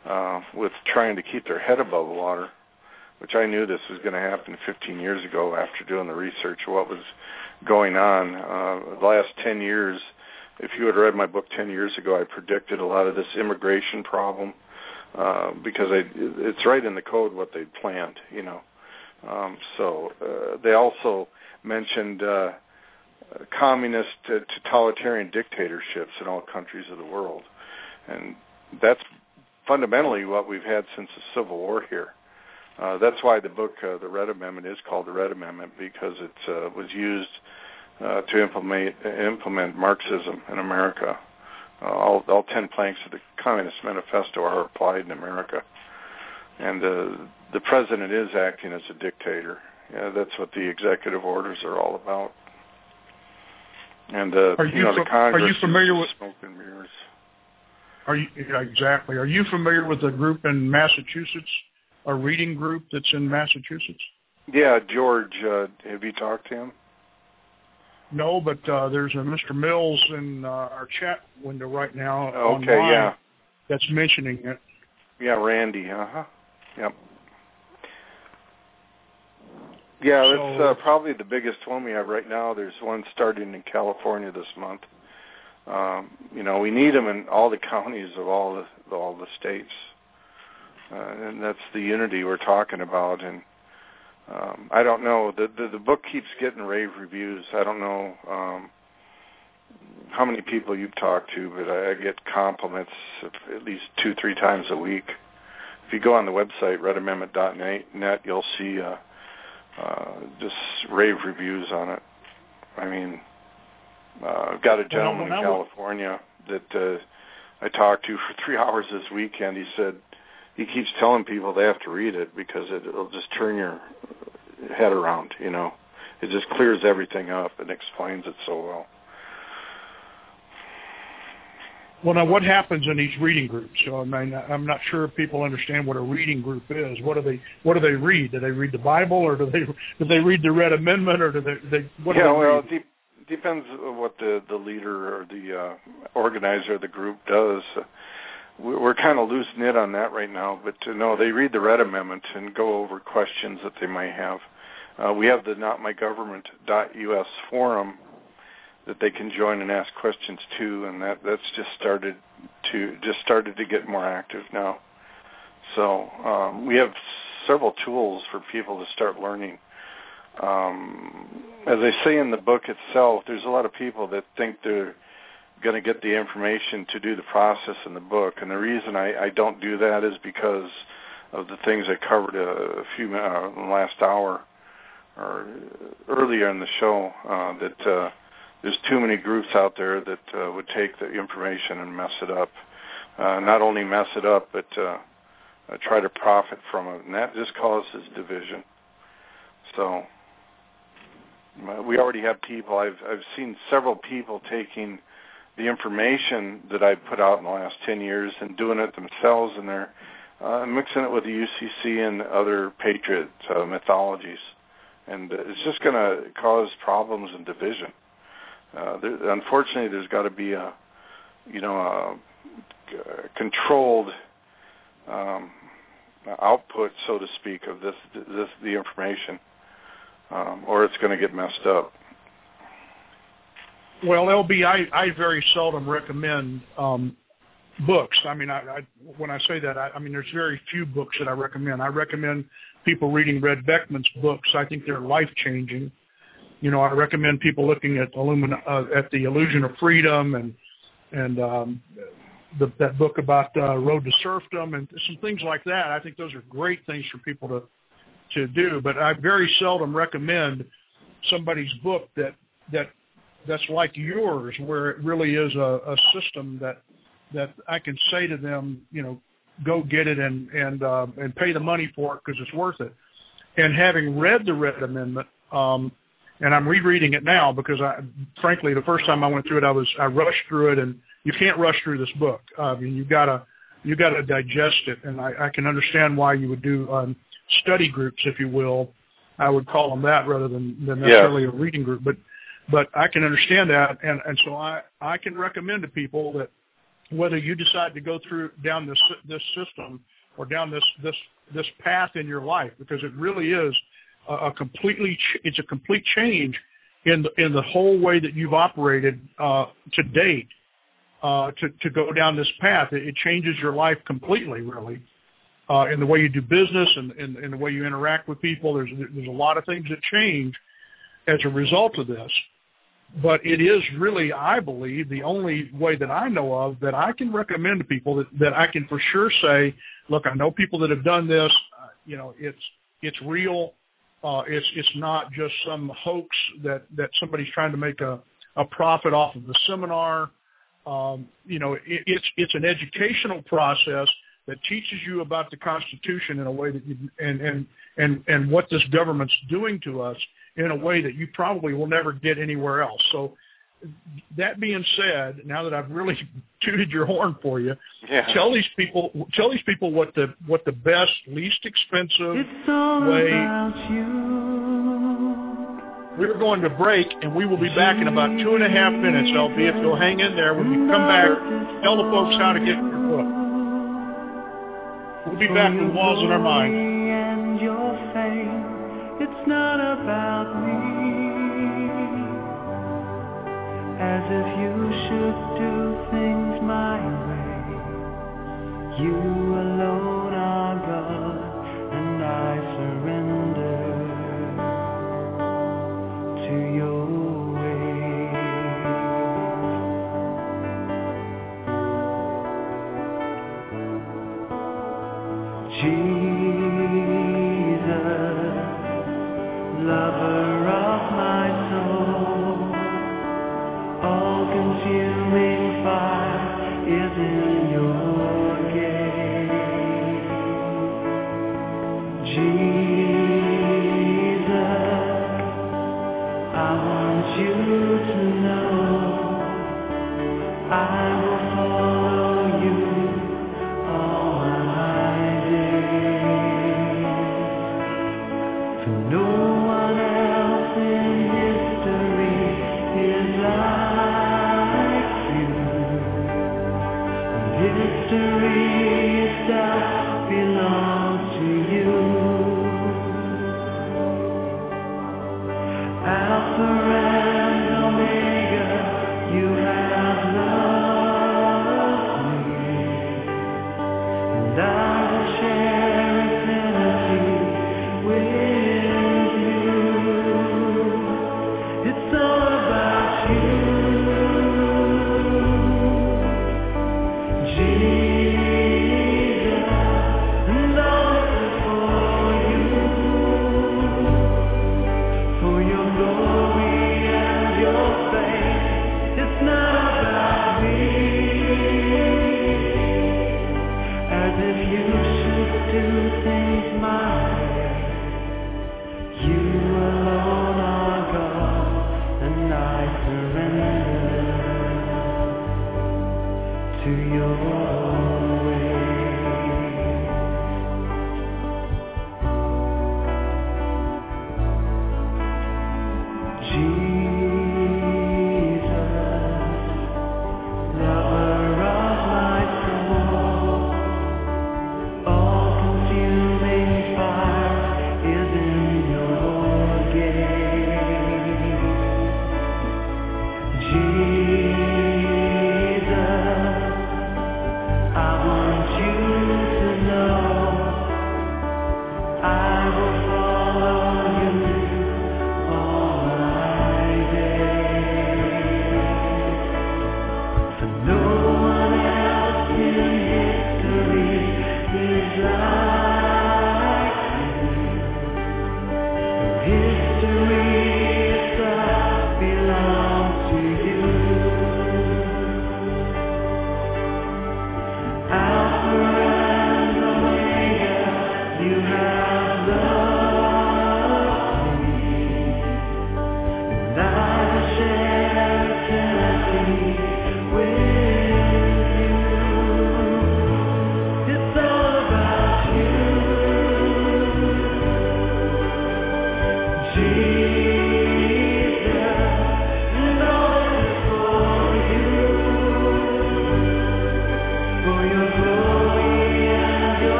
uh, with trying to keep their head above water, which I knew this was going to happen fifteen years ago after doing the research of what was going on. Uh, the last ten years, if you had read my book ten years ago, I predicted a lot of this immigration problem uh, because I, it's right in the code what they'd planned, you know. Um, so uh, they also mentioned uh, communist to totalitarian dictatorships in all countries of the world. And that's fundamentally what we've had since the Civil War here. Uh, that's why the book, uh, The Red Amendment, is called The Red Amendment, because it uh, was used uh, to implement, implement Marxism in America. Uh, all, all ten planks of the Communist Manifesto are applied in America. And uh, the president is acting as a dictator. Yeah, that's what the executive orders are all about. And uh, are you, you know, the Congress are you familiar with smoke and mirrors. Are you exactly? Are you familiar with a group in Massachusetts, a reading group that's in Massachusetts? Yeah, George. Uh, have you talked to him? No, but uh, there's a Mister Mills in uh, our chat window right now. Okay, online yeah. That's mentioning it. Yeah, Randy. Uh huh. Yep. Yeah, So, that's uh, probably the biggest one we have right now. There's one starting in California this month. Um, you know, we need them in all the counties of all the all the states, uh, and that's the unity we're talking about. And um, I don't know. The, the the book keeps getting rave reviews. I don't know um, how many people you've talked to, but I, I get compliments at least two, three times a week. If you go on the website, red amendment dot net, you'll see uh, uh, just rave reviews on it. I mean, uh, I've got a gentleman well, in California would... that uh, I talked to for three hours this weekend. He said he keeps telling people they have to read it because it, it'll just turn your head around, you know. It just clears everything up and explains it so well. Well, now, what happens in these reading groups? So, I mean, I'm not sure if people understand what a reading group is. What do they What do they read? Do they read the Bible, or do they do they read the Red Amendment, or do they? they what yeah, do they well, read? it de- depends on what the the leader or the uh, organizer of the group does. Uh, we're kind of loose knit on that right now, but uh, no, they read the Red Amendment and go over questions that they might have. Uh, we have the not my government dot U S forum that they can join and ask questions to, and that, that's just started to just started to get more active now. So um, we have several tools for people to start learning. Um, as I say in the book itself, there's a lot of people that think they're going to get the information to do the process in the book, and the reason I, I don't do that is because of the things I covered a, a few uh, in the last hour or earlier in the show, uh, that uh, there's too many groups out there that uh, would take the information and mess it up. Uh, not only mess it up, but uh, uh, try to profit from it, and that just causes division. So uh, we already have people. I've I've seen several people taking the information that I put out in the last ten years and doing it themselves, and they're uh, mixing it with the U C C and other patriot uh, mythologies, and uh, it's just going to cause problems and division. Uh, there, unfortunately, there's got to be a, you know, a, a controlled um, output, so to speak, of this, this the information, um, or it's going to get messed up. Well, L B, I, I very seldom recommend um, books. I mean, I, I, when I say that, I, I mean there's very few books that I recommend. I recommend people reading Red Beckman's books. I think they're life-changing. You know, I recommend people looking at Illumina, uh, at the Illusion of Freedom and and um, the, that book about uh, Road to Serfdom and some things like that. I think those are great things for people to to do. But I very seldom recommend somebody's book that that that's like yours, where it really is a, a system that that I can say to them, you know, go get it and and uh, and pay the money for it because it's worth it. And having read the Red Amendment. Um, And I'm rereading it now because, I, frankly, the first time I went through it, I was I rushed through it, and you can't rush through this book. Uh, I mean, you gotta you gotta digest it, and I, I can understand why you would do um, study groups, if you will. I would call them that rather than, than necessarily yeah. a reading group. But but I can understand that, and, and so I, I can recommend to people that whether you decide to go through down this this system or down this this this path in your life, because it really is a, a completely ch- it's a complete change in the, in the whole way that you've operated uh, to date. Uh, to to go down this path, it, it changes your life completely, really, uh, in the way you do business and in, in the way you interact with people. There's there's a lot of things that change as a result of this. But it is really, I believe, the only way that I know of that I can recommend to people that, that I can for sure say, look, I know people that have done this. Uh, you know, it's it's real. Uh, it's it's not just some hoax that, that somebody's trying to make a, a profit off of the seminar. Um, you know, it, it's it's an educational process that teaches you about the Constitution in a way that you and and and and what this government's doing to us in a way that you probably will never get anywhere else. So that being said, now that I've really tooted your horn for you, yeah. tell these people tell these people what the what the best, least expensive it's all way. About you. We're going to break, and we will be back in about two and a half minutes, L B. If you'll hang in there, when we come back, tell the folks how to get your book. We'll be back with Walls in Our Mind. And your fame, it's not about me, as if you should do things my way. You alone are God, and I surrender to your ways. Jesus, lover of my soul, all-consuming fire is in your gaze. Jesus, I want you to know I will follow you all my days. For no one else in history is like you, and history itself belongs to you. Alpha and Omega, you have loved me, and I will share infinity with you. It's all about you, Jesus, and all before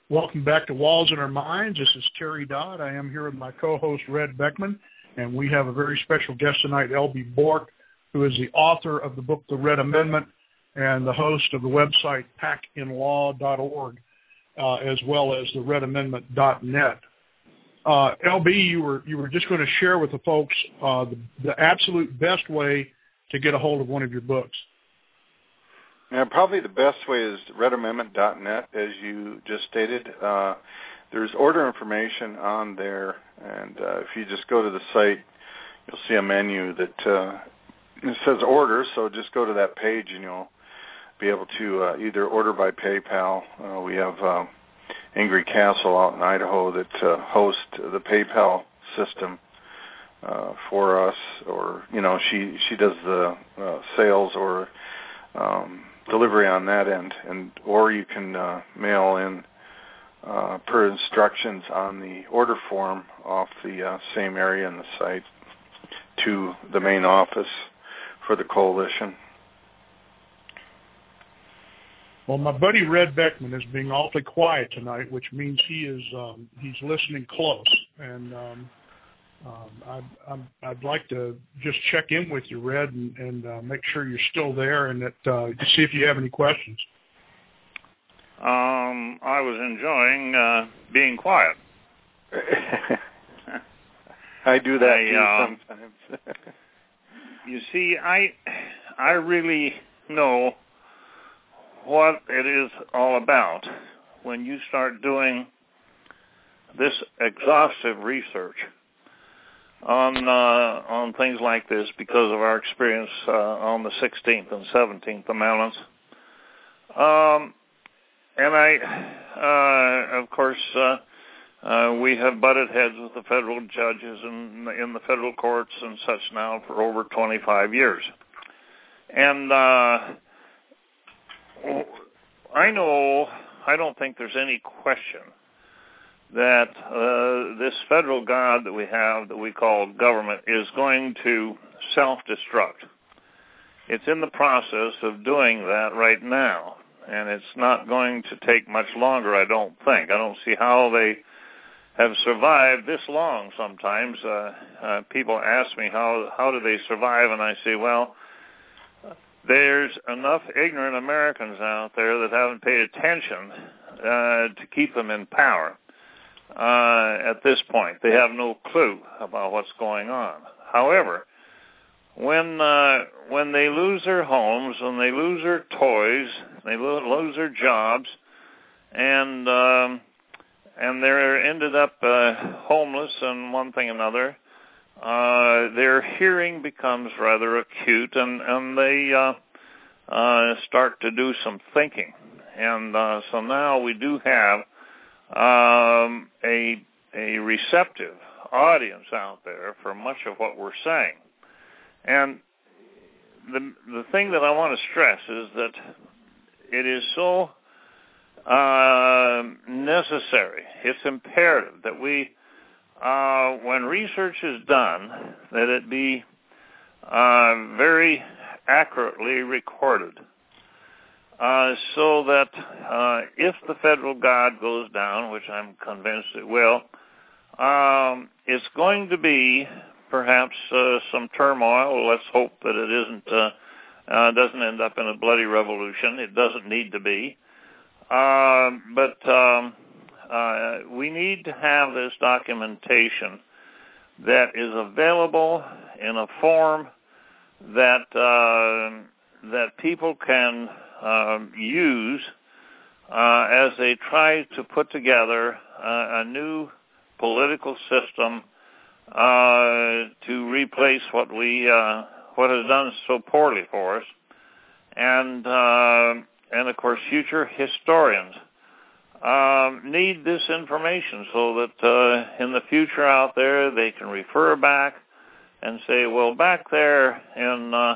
Welcome back to Walls in Our Minds. This is Terry Dodd. I am here with my co-host, Red Beckman, and we have a very special guest tonight, L B Bourque, who is the author of the book, The Red Amendment, and the host of the website, pac in law dot org, uh, as well as the red amendment dot net. Uh, L B, you were you were just going to share with the folks uh, the, the absolute best way to get a hold of one of your books. Yeah, probably the best way is red amendment dot net, as you just stated. Uh, there's order information on there, and uh, if you just go to the site, you'll see a menu that uh, it says order, so just go to that page and you'll be able to uh, either order by PayPal. Uh, we have uh, Ingrid Castle out in Idaho that uh, hosts the PayPal system uh, for us, or, you know, she, she does the uh, sales or um, delivery on that end, and or you can uh, mail in uh, per instructions on the order form off the uh, same area in the site to the main office for the coalition. Well, my buddy Red Beckman is being awfully quiet tonight, which means he is um, he's listening close, and um, um, I'd, I'm, I'd like to just check in with you, Red, and, and uh, make sure you're still there, and that uh, see if you have any questions. Um, I was enjoying uh, being quiet. I do that I, too uh, sometimes. You see, I I really know what it is all about when you start doing this exhaustive research on uh, on things like this because of our experience uh, on the sixteenth and seventeenth Amendments. Um, and I, uh, of course, uh, uh, we have butted heads with the federal judges in, in the federal courts and such now for over twenty-five years. And uh, I know, I don't think there's any question that uh, this federal god that we have that we call government is going to self-destruct. It's in the process of doing that right now, and it's not going to take much longer, I don't think. I don't see how they have survived this long sometimes. Uh, uh, people ask me, how, how do they survive? And I say, well, there's enough ignorant Americans out there that haven't paid attention uh, to keep them in power. Uh, at this point, they have no clue about what's going on. However, when uh, when they lose their homes, when they lose their toys, they lo- lose their jobs, and um, and they're ended up uh, homeless and one thing another, uh, their hearing becomes rather acute, and and they uh, uh, start to do some thinking, and uh, so now we do have Um, a a receptive audience out there for much of what we're saying. And the the thing that I want to stress is that it is so uh, necessary, it's imperative that we, uh, when research is done, that it be uh, very accurately recorded. Uh, so that uh, if the federal god goes down, which I'm convinced it will, um, it's going to be perhaps uh, some turmoil. Let's hope that it isn't, uh, uh, doesn't end up in a bloody revolution. It doesn't need to be. Uh, but um, uh, we need to have this documentation that is available in a form that uh, that people can Um, use uh, as they try to put together uh, a new political system uh, to replace what we uh, what has done so poorly for us, and uh, and of course future historians um, need this information so that uh, in the future out there they can refer back and say, well, back there in uh,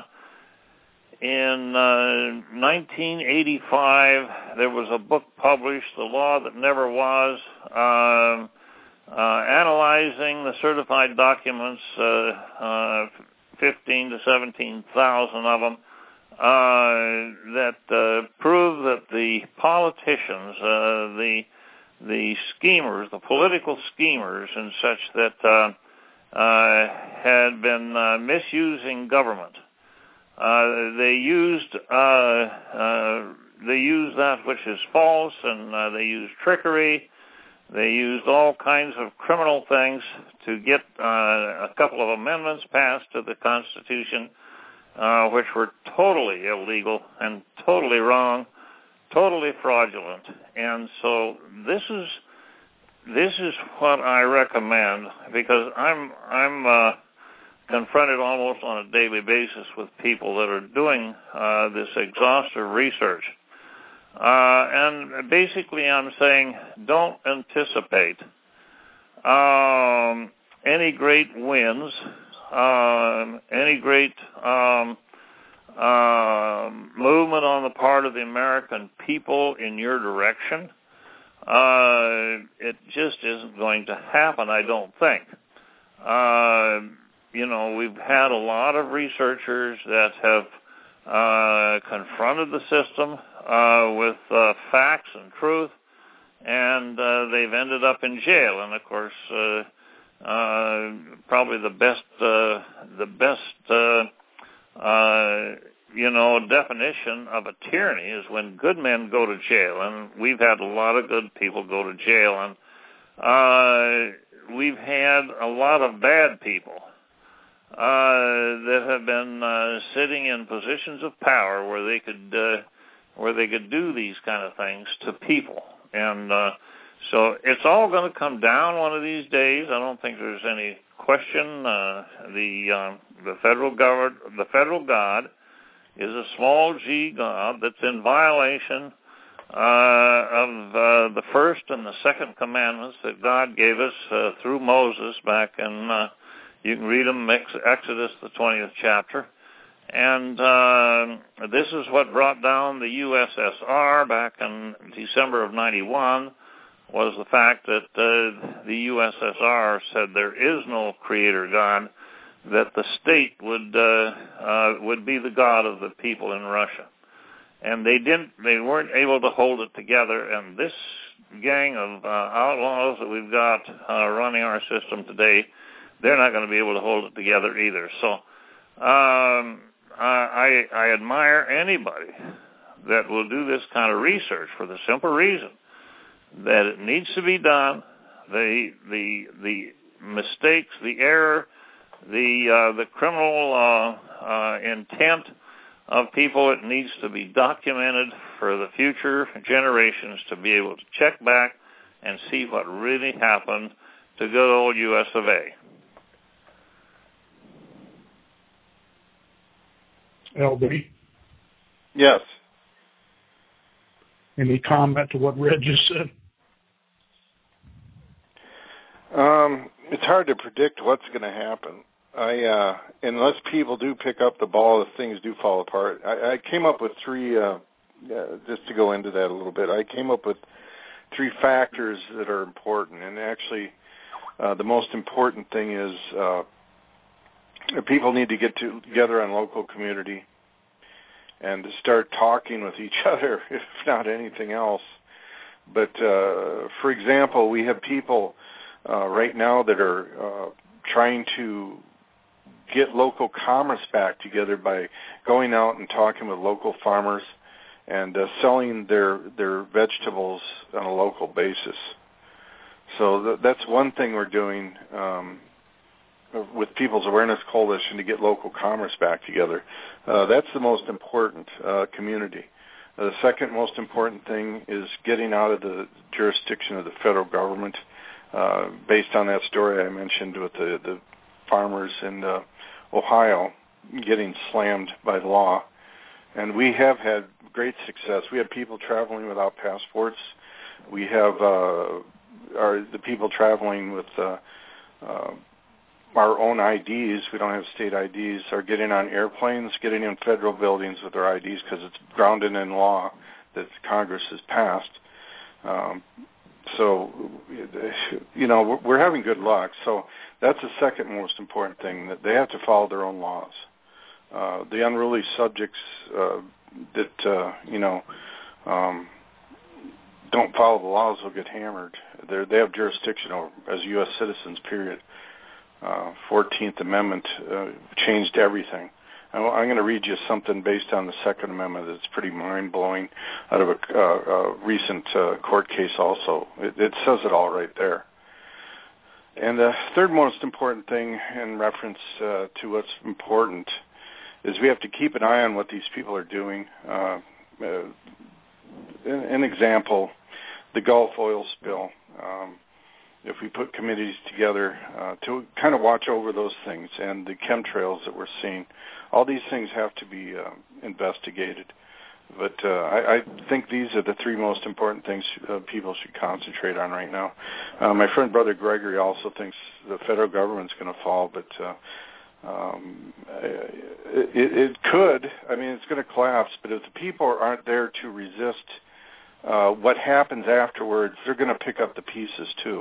In uh, nineteen eighty-five, there was a book published, The Law That Never Was, uh, uh, analyzing the certified documents, uh, uh, fifteen to seventeen thousand of them, uh, that uh, prove that the politicians, uh, the the schemers, the political schemers and such that uh, uh, had been uh, misusing government. Uh, they used uh, uh, they used that which is false, and uh, they used trickery. They used all kinds of criminal things to get uh, a couple of amendments passed to the Constitution, uh, which were totally illegal and totally wrong, totally fraudulent. And so this is this is what I recommend, because I'm I'm uh, confronted almost on a daily basis with people that are doing uh, this exhaustive research. Uh, and basically I'm saying don't anticipate um, any great wins, um, any great um, uh, movement on the part of the American people in your direction. Uh, it just isn't going to happen, I don't think. Uh, you know, we've had a lot of researchers that have uh, confronted the system Uh, with uh, facts and truth, and uh, they've ended up in jail. And of course, uh, uh, probably the best, uh, the best, uh, uh, you know, definition of a tyranny is when good men go to jail. And we've had a lot of good people go to jail, and uh, we've had a lot of bad people uh, that have been uh, sitting in positions of power where they could. Uh, where they could do these kind of things to people. And uh, so it's all going to come down one of these days. I don't think there's any question. Uh, the uh, the federal government, the federal God is a small g God that's in violation uh, of uh, the first and the second commandments that God gave us uh, through Moses back in, uh, you can read them, Exodus, the twentieth chapter. And uh, this is what brought down the U S S R back in December of ninety-one, was the fact that uh, the U S S R said there is no creator God, that the state would uh, uh, would be the God of the people in Russia. And they didn't, they weren't able to hold it together. And this gang of uh, outlaws that we've got uh, running our system today, they're not going to be able to hold it together either. So um, I, I admire anybody that will do this kind of research for the simple reason that it needs to be done. The the the mistakes, the error, the uh, the criminal uh, uh, intent of people, it needs to be documented for the future generations to be able to check back and see what really happened to good old U S of A. L B? Yes. Any comment to what Red just said? Um, it's hard to predict what's going to happen. I, uh, unless people do pick up the ball, if things do fall apart. I, I came up with three, uh, uh, just to go into that a little bit, I came up with three factors that are important. And actually, uh, the most important thing is uh, people need to get to, together on local community and to start talking with each other, if not anything else. But, uh, for example, we have people uh, right now that are uh, trying to get local commerce back together by going out and talking with local farmers and uh, selling their their vegetables on a local basis. So th- that's one thing we're doing um, with People's Awareness Coalition to get local commerce back together. Uh, that's the most important uh, community. Uh, the second most important thing is getting out of the jurisdiction of the federal government. Uh, based on that story I mentioned with the, the farmers in uh, Ohio getting slammed by the law. And we have had great success. We have people traveling without passports. We have uh, our, the people traveling with uh, uh, our own I Ds. We don't have state I Ds. Are getting on airplanes, getting in federal buildings with their I Ds because it's grounded in law that Congress has passed. Um, So, you know, we're having good luck. So that's the second most important thing, that they have to follow their own laws. Uh, the unruly subjects uh, that, uh, you know, um, don't follow the laws will get hammered. They're, they have jurisdiction over as U S citizens, period. Uh, fourteenth Amendment uh, changed everything. I'm going to read you something based on the Second Amendment that's pretty mind-blowing out of a, uh, a recent uh, court case also. It, it says it all right there. And the third most important thing in reference uh, to what's important is we have to keep an eye on what these people are doing. Uh, uh, an example, the Gulf oil spill. Um, if we put committees together uh, to kind of watch over those things and the chemtrails that we're seeing, all these things have to be uh, investigated. But uh, I, I think these are the three most important things uh, people should concentrate on right now. Uh, my friend Brother Gregory also thinks the federal government's going to fall, but uh, um, it, it could. I mean, it's going to collapse, but if the people aren't there to resist uh, what happens afterwards, they're going to pick up the pieces too.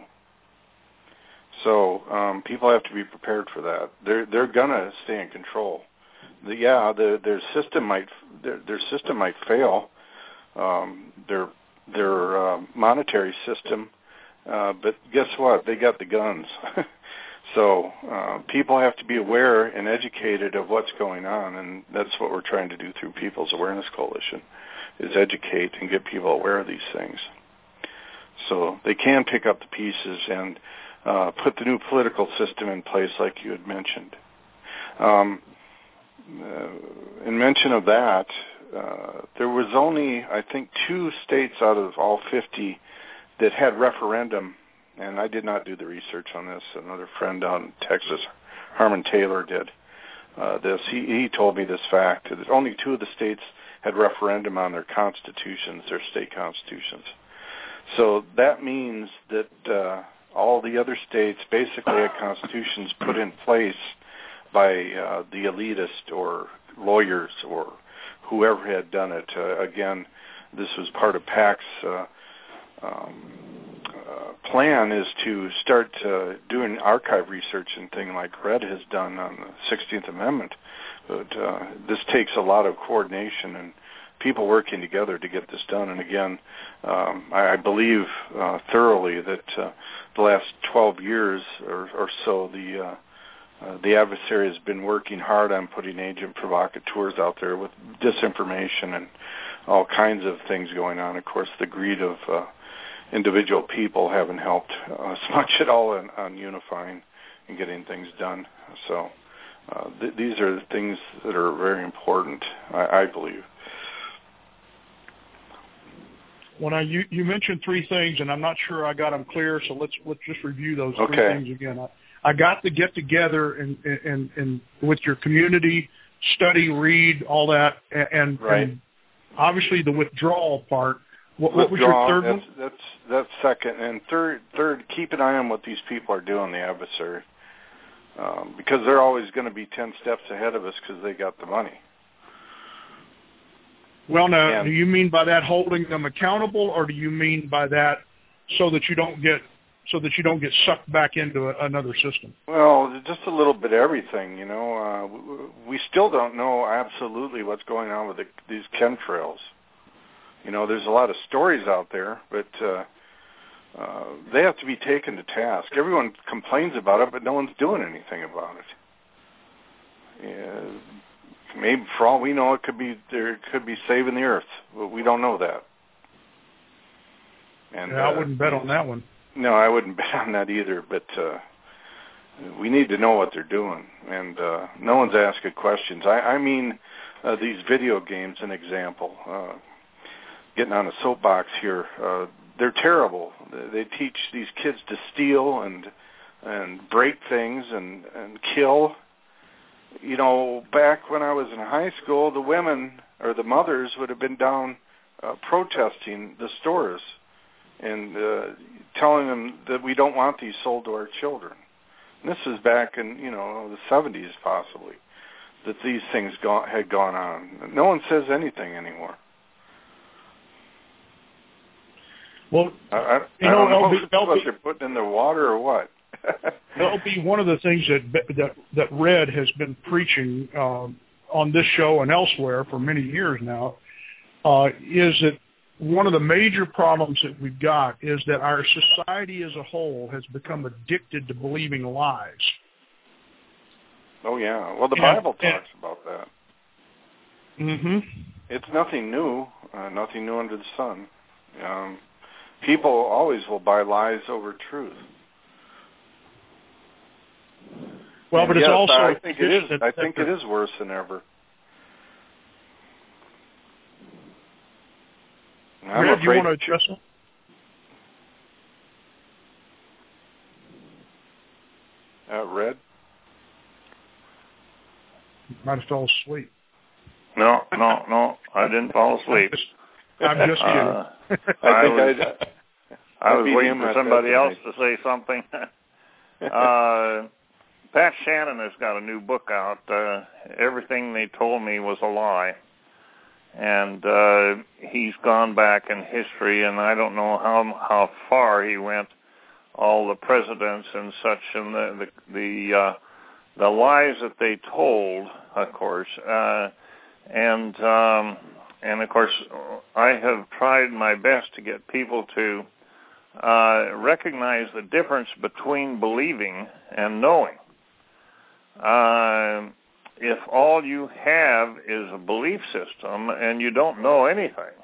So um, people have to be prepared for that. They're they're gonna stay in control. The, yeah, the, their system might their, their system might fail, um, their their uh, monetary system, uh, but guess what? They got the guns. So uh, people have to be aware and educated of what's going on, and that's what we're trying to do through People's Awareness Coalition, is educate and get people aware of these things, so they can pick up the pieces and Uh, put the new political system in place like you had mentioned. Um, uh, in mention of that, uh, there was only, I think, two states out of all fifty that had referendum, and I did not do the research on this. Another friend down in Texas, Harmon Taylor, did uh, this. He, he told me this fact, that only two of the states had referendum on their constitutions, their state constitutions. So that means that uh, all the other states basically had constitutions put in place by uh, the elitist or lawyers or whoever had done it. Uh, again, this was part of PAC's uh, um, uh, plan, is to start uh, doing archive research and things like Red has done on the sixteenth Amendment. But uh, this takes a lot of coordination and people working together to get this done. And again, um, I, I believe uh, thoroughly that uh, the last twelve years or, or so, the uh, uh, the adversary has been working hard on putting agent provocateurs out there with disinformation and all kinds of things going on. Of course, the greed of uh, individual people haven't helped uh, as much at all in, on unifying and getting things done. So uh, th- these are things that are very important, I, I believe. When I you, you mentioned three things, and I'm not sure I got them clear, so let's let's just review those okay. three things again. I, I got the get together and and and with your community, study, read, all that, and, right. and obviously the withdrawal part. What, what was Withdrawal, your third that's, one? That's that's second, and third third keep an eye on what these people are doing, the adversary, um, because they're always going to be ten steps ahead of us because they got the money. Well, now, and, do you mean by that holding them accountable, or do you mean by that so that you don't get so that you don't get sucked back into a, another system? Well, just a little bit of everything, you know. Uh, we still don't know absolutely what's going on with the, these chemtrails. You know, there's a lot of stories out there, but uh, uh, they have to be taken to task. Everyone complains about it, but no one's doing anything about it. Yeah. Maybe for all we know, it could be there could be saving the earth, but we don't know that. And yeah, I uh, wouldn't bet on that one. No, I wouldn't bet on that either. But uh, we need to know what they're doing, and uh, no one's asking questions. I, I mean, uh, these video games, an example. Uh, getting on a soapbox here, uh, they're terrible. They teach these kids to steal and and break things and and kill. You know, back when I was in high school, the women or the mothers would have been down uh, protesting the stores and uh, telling them that we don't want these sold to our children. And this is back in, you know, the seventies possibly, that these things go- had gone on. No one says anything anymore. Well, I, I, you I know, don't know L B, if it's what they're putting in their water or what. That'll be one of the things that that, that Red has been preaching um, on this show and elsewhere for many years now, uh, is that one of the major problems that we've got is that our society as a whole has become addicted to believing lies. Oh, yeah. Well, the and, Bible and, talks about that. Mm-hmm. It's nothing new, uh, nothing new under the sun. Um, people always will buy lies over truth. Well, and but yes, it's also I think it is. that, I think that, it is worse than ever. I'm Red, do you afraid. want to address it? Uh, Red? Might have fell asleep. No, no, no. I didn't fall asleep. I'm just kidding. Uh, I, I think was, I'd, I was I'd waiting for somebody else to say something. uh, Pat Shannon has got a new book out. Uh, Everything They Told Me Was a Lie. And uh, he's gone back in history, and I don't know how how far he went, all the presidents and such, and the the the, uh, the lies that they told, of course. Uh, and um, and of course, I have tried my best to get people to uh, recognize the difference between believing and knowing. Uh, if all you have is a belief system and you don't know anything,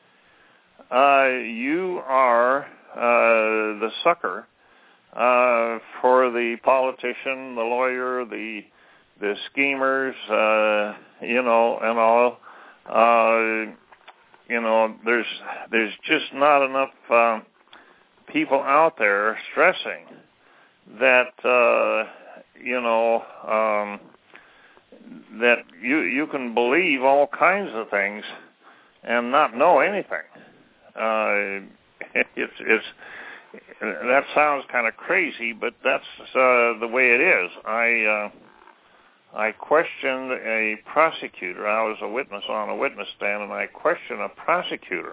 uh, you are uh, the sucker uh, for the politician, the lawyer, the the schemers, uh, you know, and all. Uh, you know, there's there's just not enough uh, people out there stressing that uh, you know. Um, that you you can believe all kinds of things and not know anything. Uh, it's it's that sounds kind of crazy, but that's uh, the way it is. I uh, I questioned a prosecutor. I was a witness on a witness stand, and I questioned a prosecutor,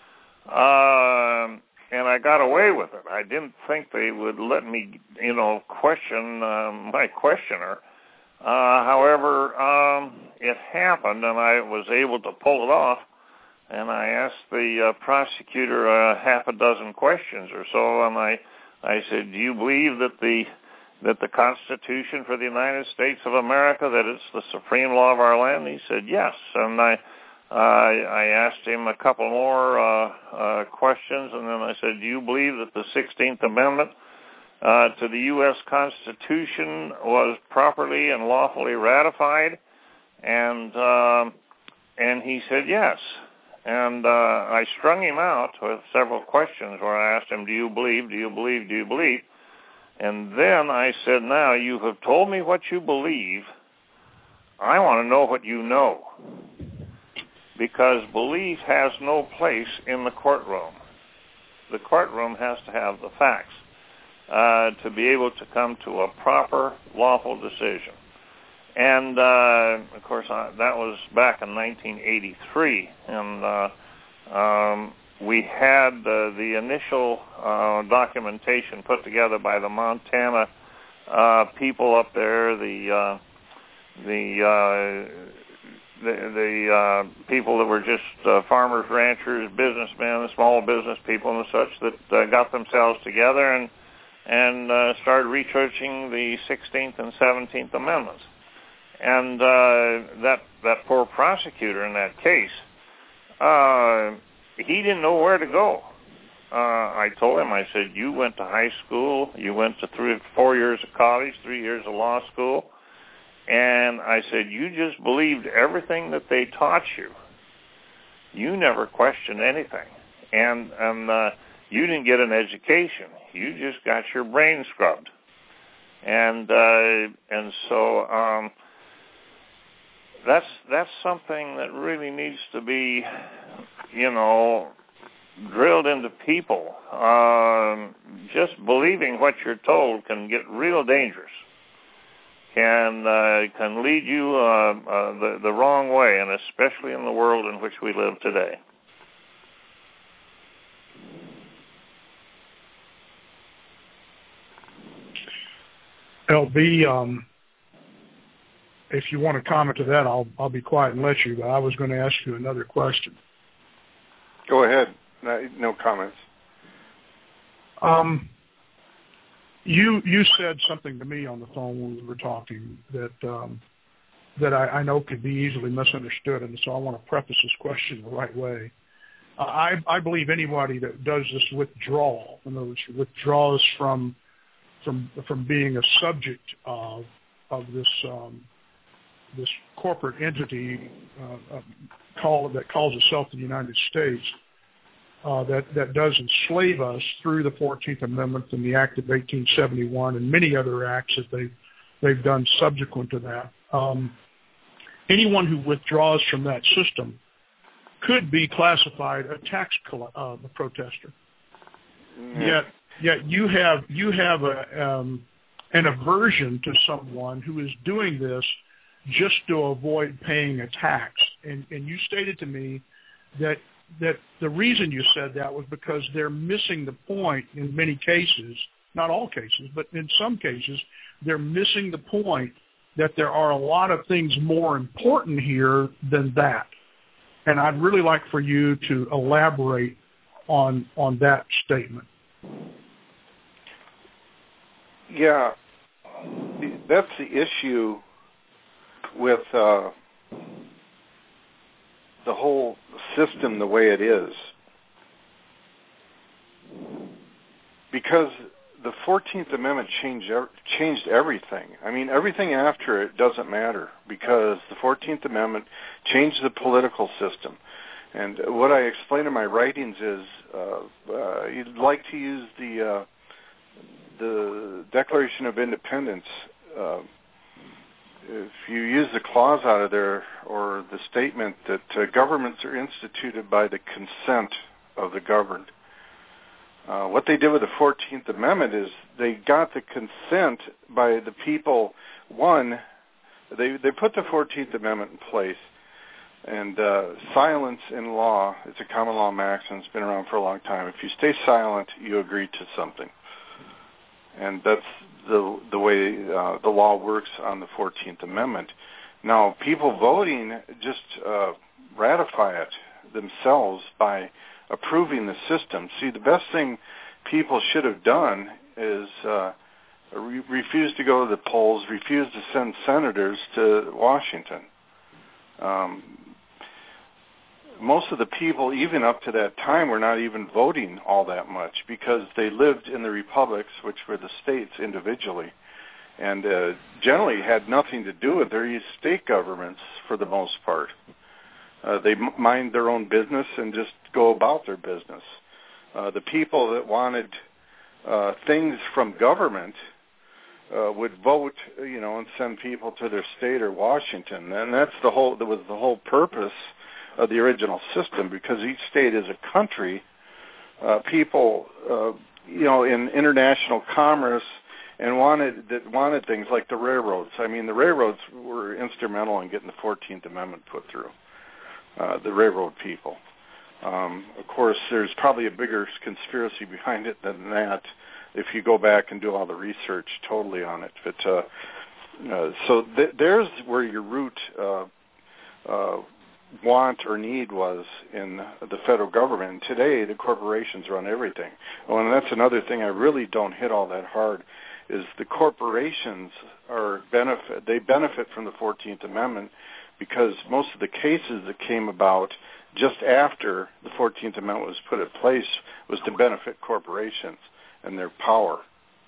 uh, and I got away with it. I didn't think they would let me, you know, question uh, my questioner. Uh, however, um, it happened, and I was able to pull it off, and I asked the uh, prosecutor uh, half a dozen questions or so, and I, I said, do you believe that the that the Constitution for the United States of America, that it's the supreme law of our land? And he said, yes. And I, uh, I asked him a couple more uh, uh, questions, and then I said, do you believe that the sixteenth Amendment Uh, to the U S Constitution was properly and lawfully ratified? And um, and he said yes. And uh, I strung him out with several questions where I asked him, do you believe, do you believe, do you believe? And then I said, now you have told me what you believe. I want to know what you know. Because belief has no place in the courtroom. The courtroom has to have the facts. Uh, to be able to come to a proper, lawful decision. And, uh, of course, I, that was back in nineteen eighty-three, and uh, um, we had uh, the initial uh, documentation put together by the Montana uh, people up there, the uh, the uh, the, the uh, people that were just uh, farmers, ranchers, businessmen, small business people and such that uh, got themselves together and and uh, started researching the sixteenth and seventeenth Amendments. And uh, that that poor prosecutor in that case, uh, he didn't know where to go. Uh, I told him, I said, you went to high school, you went to three, four years of college, three years of law school, and I said, you just believed everything that they taught you. You never questioned anything. And, and uh, you didn't get an education. You just got your brain scrubbed. And uh, and so um, that's that's something that really needs to be, you know, drilled into people. Um, just believing what you're told can get real dangerous. Can uh, can lead you uh, uh, the the wrong way, and especially in the world in which we live today. L B, um, if you want to comment to that, I'll I'll be quiet and let you. But I was going to ask you another question. Go ahead. no comments. Um, you you said something to me on the phone when we were talking that um, that I, I know could be easily misunderstood, and so I want to preface this question the right way. Uh, I, I believe anybody that does this withdrawal, in other words, withdraws from from from being a subject of of this um, this corporate entity uh, uh, call that calls itself the United States, uh, that that does enslave us through the fourteenth Amendment and the Act of eighteen seventy-one and many other acts that they've they've done subsequent to that. Um, anyone who withdraws from that system could be classified a tax coll- uh, a protester. Mm-hmm. Yet, yet you have you have a um, an aversion to someone who is doing this just to avoid paying a tax. And, and you stated to me that that the reason you said that was because they're missing the point in many cases, not all cases, but in some cases, they're missing the point that there are a lot of things more important here than that. And I'd really like for you to elaborate on on that statement. Yeah, that's the issue with uh, the whole system the way it is. Because the fourteenth Amendment changed changed everything. I mean, everything after it doesn't matter because the fourteenth Amendment changed the political system. And what I explain in my writings is uh, uh, you'd like to use the uh, the Declaration of Independence. Uh, if you use the clause out of there or the statement that uh, governments are instituted by the consent of the governed. Uh, what they did with the fourteenth Amendment is they got the consent by the people. One, they they put the fourteenth Amendment in place, and uh, silence in law, it's a common law maxim, it's been around for a long time. If you stay silent, you agree to something. And that's the the way uh, the law works on the fourteenth Amendment. Now, people voting just uh, ratify it themselves by approving the system. See, the best thing people should have done is uh, re- refuse to go to the polls, refuse to send senators to Washington. Um, most of the people, even up to that time, were not even voting all that much because they lived in the republics, which were the states individually, and uh, generally had nothing to do with their state governments for the most part. Uh, they m- mind their own business and just go about their business. Uh, the people that wanted uh, things from government uh, would vote, you know, and send people to their state or Washington, and that's the whole. That was the whole purpose of the original system, because each state is a country. Uh, people, uh, you know, in international commerce, and wanted that wanted things like the railroads. I mean, the railroads were instrumental in getting the fourteenth Amendment put through. Uh, the railroad people. Um, of course, there's probably a bigger conspiracy behind it than that if you go back and do all the research totally on it. But uh, uh, so th- there's where your root uh, uh, want or need was in the federal government. And today, the corporations run everything. Oh, and that's another thing I really don't hit all that hard, is the corporations are benefit. They benefit from the fourteenth Amendment, because most of the cases that came about just after the fourteenth Amendment was put in place was to benefit corporations and their power.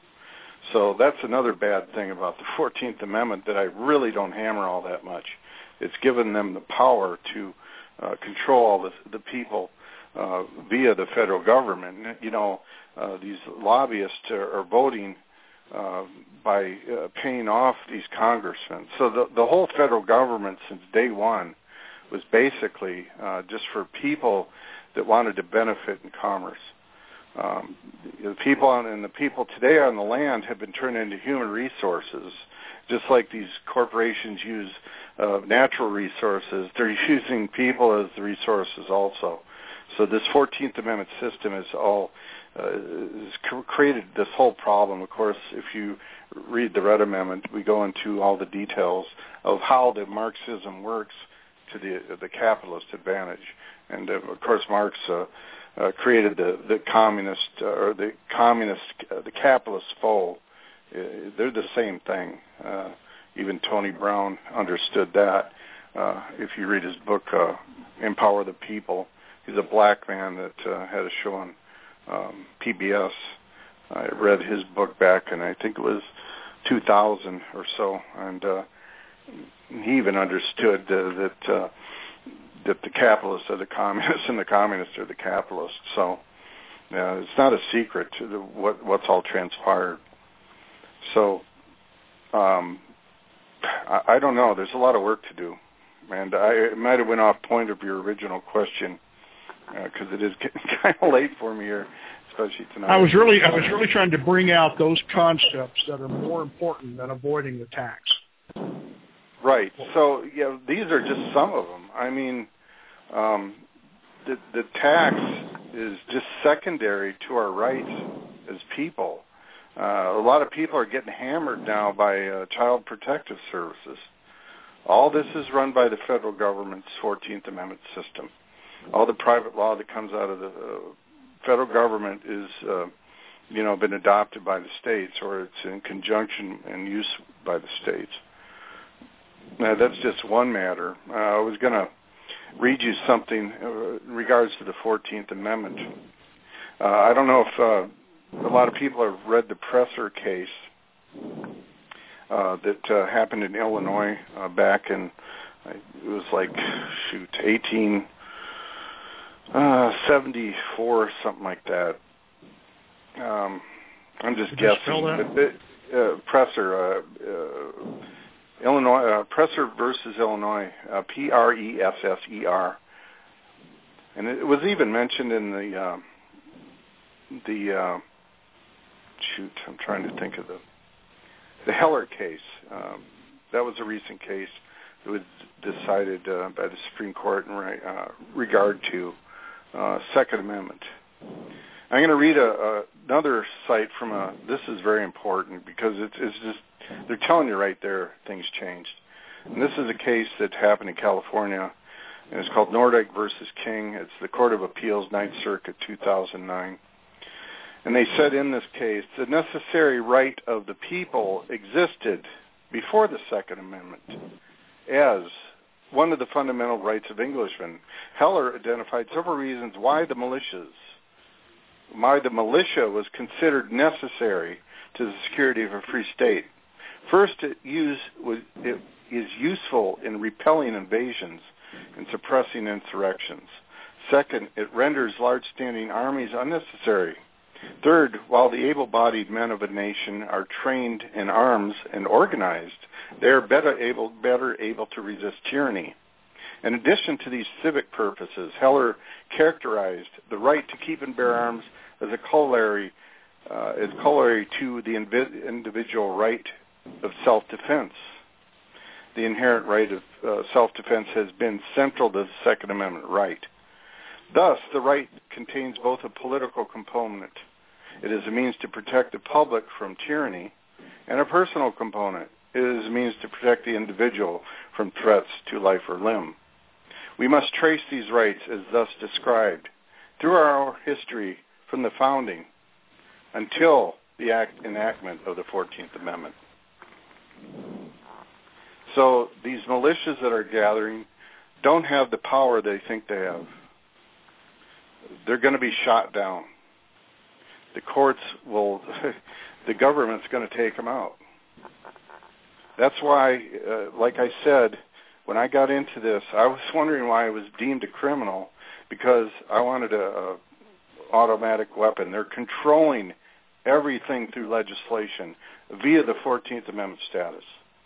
So that's another bad thing about the fourteenth Amendment that I really don't hammer all that much. It's given them the power to uh, control all the, the people uh, via the federal government. You know, uh, these lobbyists are, are voting Uh, by uh, paying off these congressmen. So the, the whole federal government since day one was basically uh, just for people that wanted to benefit in commerce. Um, the people on, and the people today on the land have been turned into human resources, just like these corporations use uh, natural resources. They're using people as the resources also. So this fourteenth Amendment system is all Uh, has created this whole problem. Of course, if you read the Red Amendment, we go into all the details of how the Marxism works to the the capitalist advantage. And uh, of course, Marx uh, uh, created the the communist uh, or the communist uh, the capitalist foe. Uh, they're the same thing. Uh, even Tony Brown understood that. Uh, if you read his book, uh, Empower the People, he's a black man that uh, had a show on um, P B S. I read his book back, and I think it was two thousand or so, and uh, he even understood uh, that uh, that the capitalists are the communists and the communists are the capitalists. So uh, it's not a secret to the, what what's all transpired. So um, I, I don't know. There's a lot of work to do, and I might have went off point of your original question because uh, it is getting kind of late for me here, especially tonight. I was really I was really trying to bring out those concepts that are more important than avoiding the tax. Right. So, yeah, these are just some of them. I mean, um, the, the tax is just secondary to our rights as people. Uh, a lot of people are getting hammered now by uh, Child Protective Services. All this is run by the federal government's fourteenth Amendment system. All the private law that comes out of the uh, federal government is, uh, you know, been adopted by the states, or it's in conjunction and use by the states. Now, that's just one matter. Uh, I was going to read you something in regards to the fourteenth Amendment. Uh, I don't know if uh, a lot of people have read the Presser case uh, that uh, happened in Illinois uh, back in, uh, it was like, shoot, eighteen seventy-four, something like that. Um, I'm just Did guessing. But it, uh, Presser, uh, uh, Illinois, uh, Presser versus Illinois, uh, P R E S S E R, and it was even mentioned in the uh, the uh, shoot. I'm trying to think of the the Heller case. Um, that was a recent case that was decided uh, by the Supreme Court in re- uh, regard to uh, Second Amendment. I'm going to read a, a, another site from a. This is very important because it's, it's just. They're telling you right there things changed. And this is a case that happened in California, and it's called Nordyke versus King. It's the Court of Appeals, Ninth Circuit, two thousand nine. And they said in this case, the necessary right of the people existed before the Second Amendment as one of the fundamental rights of Englishmen. Heller identified several reasons why the militias, why the militia was considered necessary to the security of a free state. First, it, use, it is useful in repelling invasions and suppressing insurrections. Second, it renders large standing armies unnecessary. Third, while the able-bodied men of a nation are trained in arms and organized, they are better able, better able to resist tyranny. In addition to these civic purposes, Heller characterized the right to keep and bear arms as a corollary, uh, as corollary to the invi- individual right of self-defense. The inherent right of uh, self-defense has been central to the Second Amendment right. Thus, the right contains both a political component. It is a means to protect the public from tyranny, and a personal component. It is a means to protect the individual from threats to life or limb. We must trace these rights as thus described through our history from the founding until the act enactment of the fourteenth Amendment. So these militias that are gathering don't have the power they think they have. They're going to be shot down. The courts will, the government's going to take them out. That's why, uh, like I said, when I got into this, I was wondering why I was deemed a criminal, because I wanted a, a automatic weapon. They're controlling everything through legislation via the fourteenth Amendment status.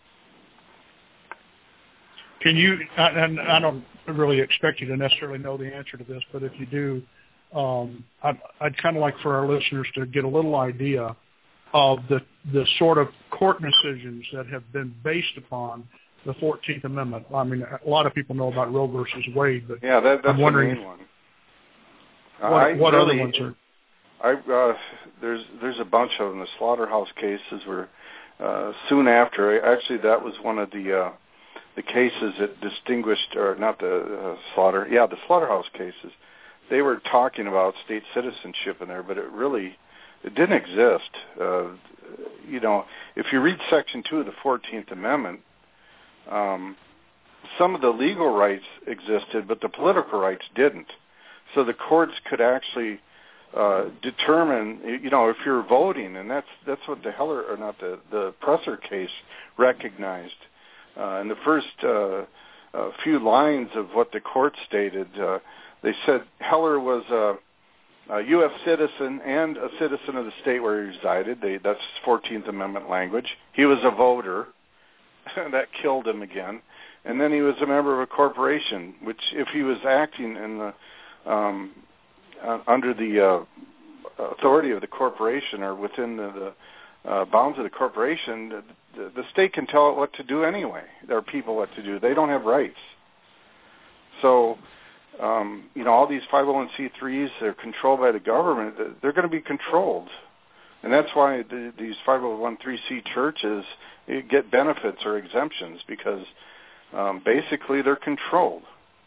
Can you, and I don't really expect you to necessarily know the answer to this, but if you do, um, I'd, I'd kind of like for our listeners to get a little idea of the, the sort of court decisions that have been based upon the fourteenth Amendment. I mean, a lot of people know about Roe versus Wade, but yeah, that, that's I'm wondering the main one. What, I what really, other ones are? I, uh, there's there's a bunch of them. The slaughterhouse cases were uh, soon after. Actually, that was one of the uh, the cases that distinguished, or not the uh, slaughter, yeah, the slaughterhouse cases they were talking about state citizenship in there, but it really it didn't exist. Uh, you know, if you read Section two of the fourteenth Amendment, um, some of the legal rights existed, but the political rights didn't. So the courts could actually uh, determine, you know, if you're voting, and that's that's what the Heller, or not the, the Presser case recognized. Uh, in the first uh, uh, few lines of what the court stated, uh, they said Heller was a, a U S citizen and a citizen of the state where he resided. They, that's fourteenth Amendment language. He was a voter. That killed him again. And then he was a member of a corporation, which if he was acting in the um, uh, under the uh, authority of the corporation or within the, the uh, bounds of the corporation, the, the state can tell it what to do anyway. There are people what to do. They don't have rights. So, um, you know, all these five oh one c threes that are controlled by the government, they're going to be controlled. And that's why the, these five oh one c churches get benefits or exemptions, because um, basically they're controlled.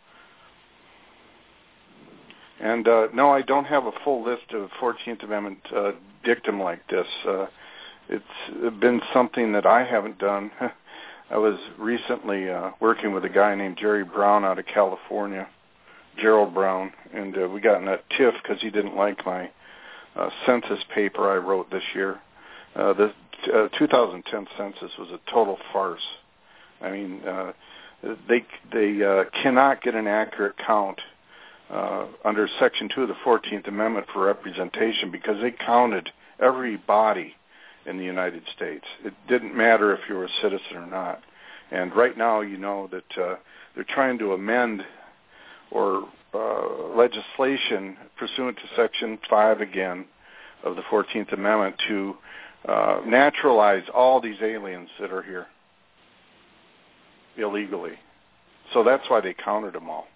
And uh, no, I don't have a full list of fourteenth Amendment uh, dictum like this. Uh, it's been something that I haven't done. I was recently uh, working with a guy named Jerry Brown out of California, Gerald Brown, and uh, we got in a tiff because he didn't like my uh, census paper I wrote this year. Uh, the uh, two thousand ten census was a total farce. I mean, uh, they they uh, cannot get an accurate count uh, under Section two of the fourteenth Amendment for representation, because they counted every body in the United States. It didn't matter if you were a citizen or not. And right now, you know that uh, they're trying to amend or uh, legislation pursuant to Section five again of the fourteenth Amendment to uh, naturalize all these aliens that are here illegally. So that's why they counted them all.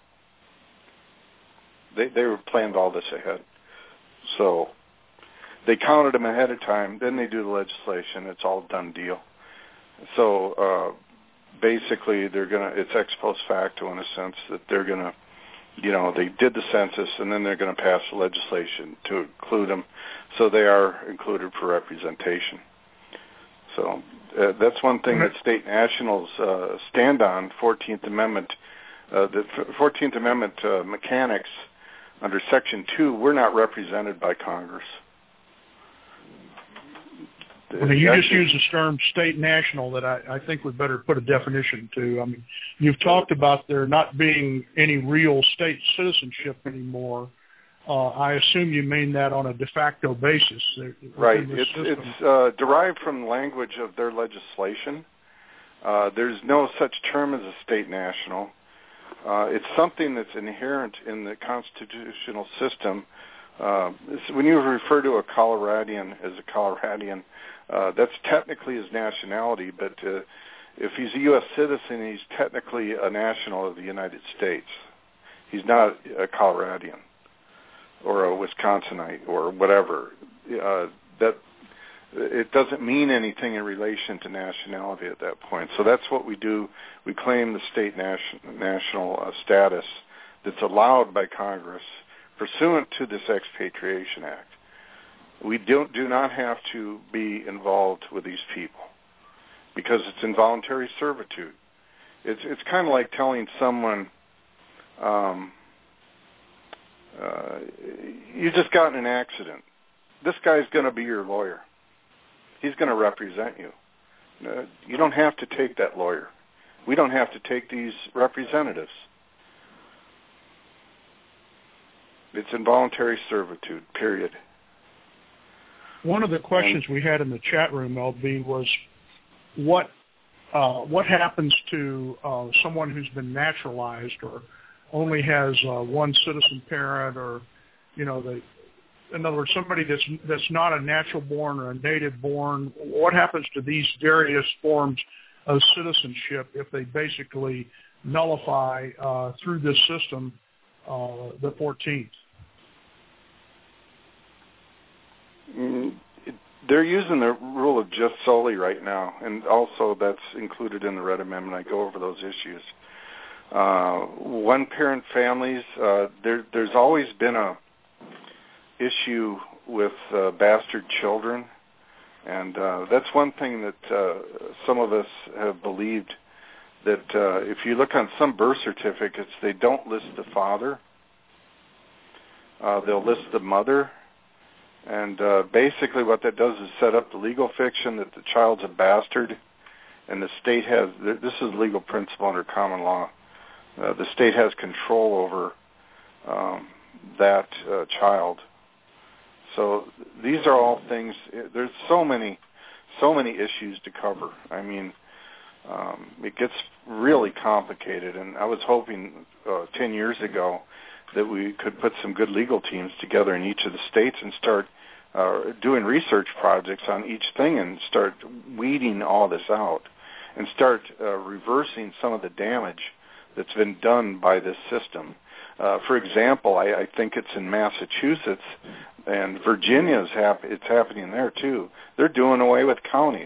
They they were planned all this ahead. So they counted them ahead of time. Then they do the legislation. It's all a done deal. So uh, basically, they're gonna. It's ex post facto in a sense that they're gonna. You know, they did the census, and then they're going to pass the legislation to include them, so they are included for representation. So uh, that's one thing that state nationals uh, stand on. fourteenth Amendment, uh, the fourteenth Amendment uh, mechanics under Section two, we're not represented by Congress. Well, you just used the term state national that I, I think we better put a definition to. I mean, you've talked about there not being any real state citizenship anymore. Uh, I assume you mean that on a de facto basis. Right. It's, it's uh, derived from the language of their legislation. Uh, there's no such term as a state national. Uh, it's something that's inherent in the constitutional system. Uh, when you refer to a Coloradian as a Coloradian, uh, that's technically his nationality, but uh, if he's a U S citizen, he's technically a national of the United States. He's not a Coloradian or a Wisconsinite or whatever. Uh, that it doesn't mean anything in relation to nationality at that point. So that's what we do. We claim the state nation, national uh, status that's allowed by Congress pursuant to this Expatriation Act. We don't, do not have to be involved with these people because it's involuntary servitude. It's it's kind of like telling someone, um, uh, you just got in an accident. This guy's going to be your lawyer. He's going to represent you. Uh, you don't have to take that lawyer. We don't have to take these representatives. It's involuntary servitude, period. One of the questions we had in the chat room, L B, was what uh, what happens to uh, someone who's been naturalized or only has uh, one citizen parent, or you know, the, in other words, somebody that's that's not a natural born or a native born. What happens to these various forms of citizenship if they basically nullify uh, through this system uh, the fourteenth? Mm, it, they're using the rule of jus soli right now, and also that's included in the Red Amendment. I go over those issues. uh, one-parent families. Uh, there, there's always been a issue with uh, bastard children, and uh, that's one thing that uh, some of us have believed, that uh, if you look on some birth certificates, they don't list the father. Uh, they'll list the mother, and uh, basically what that does is set up the legal fiction that the child's a bastard, and the state has, this is legal principle under common law, uh, the state has control over um, that uh, child. So these are all things, there's so many, so many issues to cover. I mean, um, it gets really complicated, and I was hoping uh, ten years ago that we could put some good legal teams together in each of the states and start uh, doing research projects on each thing and start weeding all this out and start uh, reversing some of the damage that's been done by this system. Uh, for example, I, I think it's in Massachusetts, and Virginia's hap- it's happening there too. They're doing away with counties.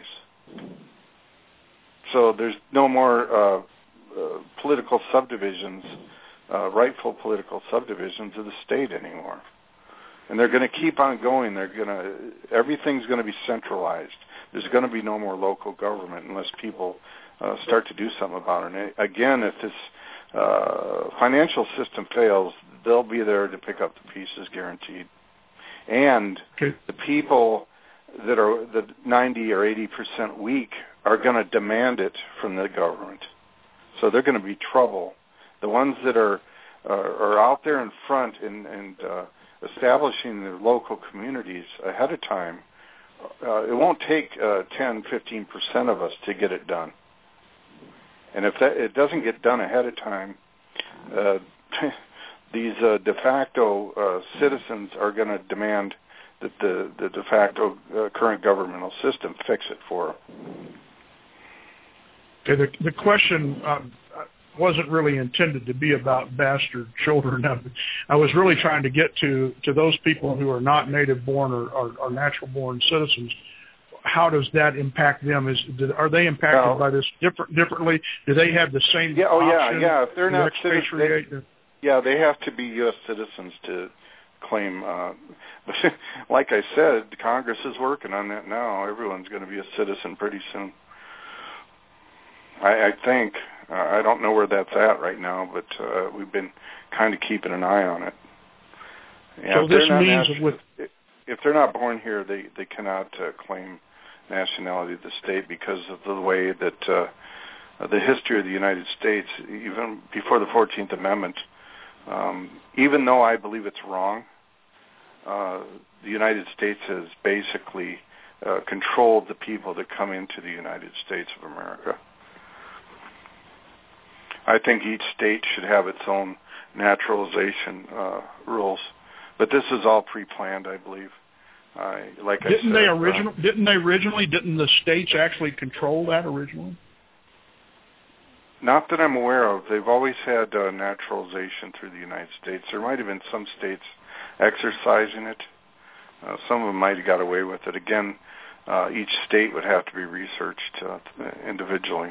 So there's no more uh, uh, political subdivisions, uh, rightful political subdivisions of the state anymore. And they're going to keep on going. They're going to, everything's going to be centralized. There's going to be no more local government unless people uh, start to do something about it. And again, if this uh, financial system fails, they'll be there to pick up the pieces, guaranteed. And okay. the people that are the ninety or eighty percent weak are going to demand it from the government. So they're going to be trouble. The ones that are uh, are out there in front and, and uh, establishing their local communities ahead of time, uh, it won't take uh, ten, fifteen percent of us to get it done. And if that, it doesn't get done ahead of time, uh, these uh, de facto uh, citizens are going to demand that the, the de facto uh, current governmental system fix it for them. Okay, the, the question um, wasn't really intended to be about bastard children. I was really trying to get to, to those people who are not native-born or, or, or natural-born citizens. How does that impact them? Is are they impacted well, by this different differently? Do they have the same? Yeah, oh option yeah, yeah. If they're not citizens, they, yeah, they have to be U S citizens to claim. Uh, like I said, Congress is working on that now. Everyone's going to be a citizen pretty soon. I, I think. Uh, I don't know where that's at right now, but uh, we've been kind of keeping an eye on it. Yeah, so this means natu- with if they're not born here, they they cannot uh, claim nationality of the state because of the way that uh, the history of the United States, even before the fourteenth Amendment, um, even though I believe it's wrong, uh, the United States has basically uh, controlled the people that come into the United States of America. I think each state should have its own naturalization uh, rules, but this is all pre-planned, I believe. Uh, like didn't I said, they original? Uh, didn't they originally? Didn't the states actually control that originally? Not that I'm aware of. They've always had uh, naturalization through the United States. There might have been some states exercising it. Uh, some of them might have got away with it. Again, uh, each state would have to be researched uh, individually.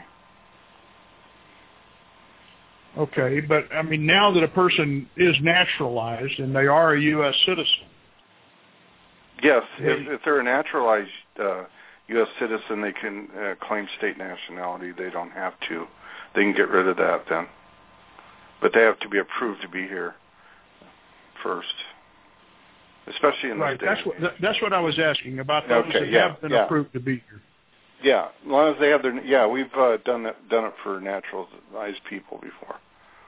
Okay, but I mean, now that a person is naturalized and they are a U S citizen. Yes, if, if they're a naturalized uh, U S citizen, they can uh, claim state nationality. They don't have to. They can get rid of that then. But they have to be approved to be here first, especially in the right. state. That's what that's what I was asking about those okay, that yeah, have been yeah. approved to be here. Yeah, as long as they have their yeah, we've uh, done that done it for naturalized people before,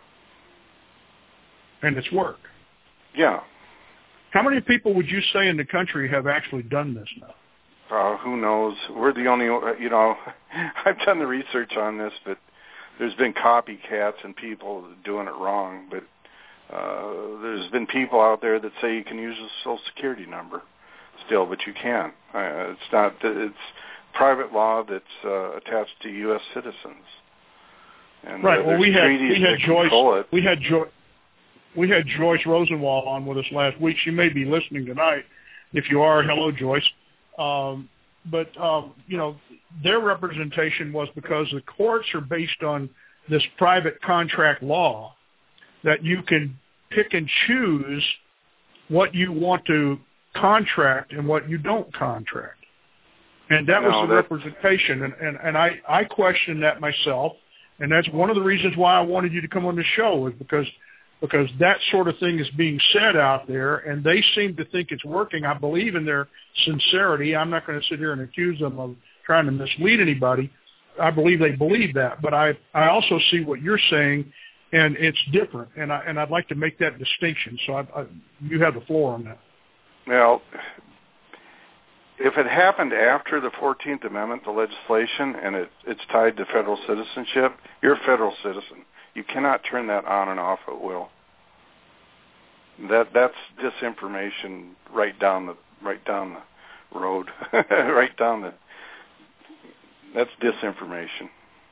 and it's worked. Yeah. How many people would you say in the country have actually done this now? Uh, who knows? We're the only, you know, I've done the research on this, but there's been copycats and people doing it wrong. But uh, there's been people out there that say you can use a Social Security number still, but you can't. Uh, it's not. It's private law that's uh, attached to U S citizens. And, right. Uh, well, we had we had Joyce. We had Joyce. We had Joyce Rosenwald on with us last week. She may be listening tonight. If you are, hello, Joyce. Um, but, um, you know, their representation was because the courts are based on this private contract law that you can pick and choose what you want to contract and what you don't contract. And that no, was the that's... representation. And, and, and I, I questioned that myself. And that's one of the reasons why I wanted you to come on the show, is because because that sort of thing is being said out there, and they seem to think it's working. I believe in their sincerity. I'm not going to sit here and accuse them of trying to mislead anybody. I believe they believe that. But I, I also see what you're saying, and it's different, and, I, and I'd like to make that distinction. So I, I, you have the floor on that. Well, if it happened after the fourteenth Amendment, the legislation, and it, it's tied to federal citizenship, you're a federal citizen. You cannot turn that on and off at will. That that's disinformation right down the right down the road, right down the. That's disinformation.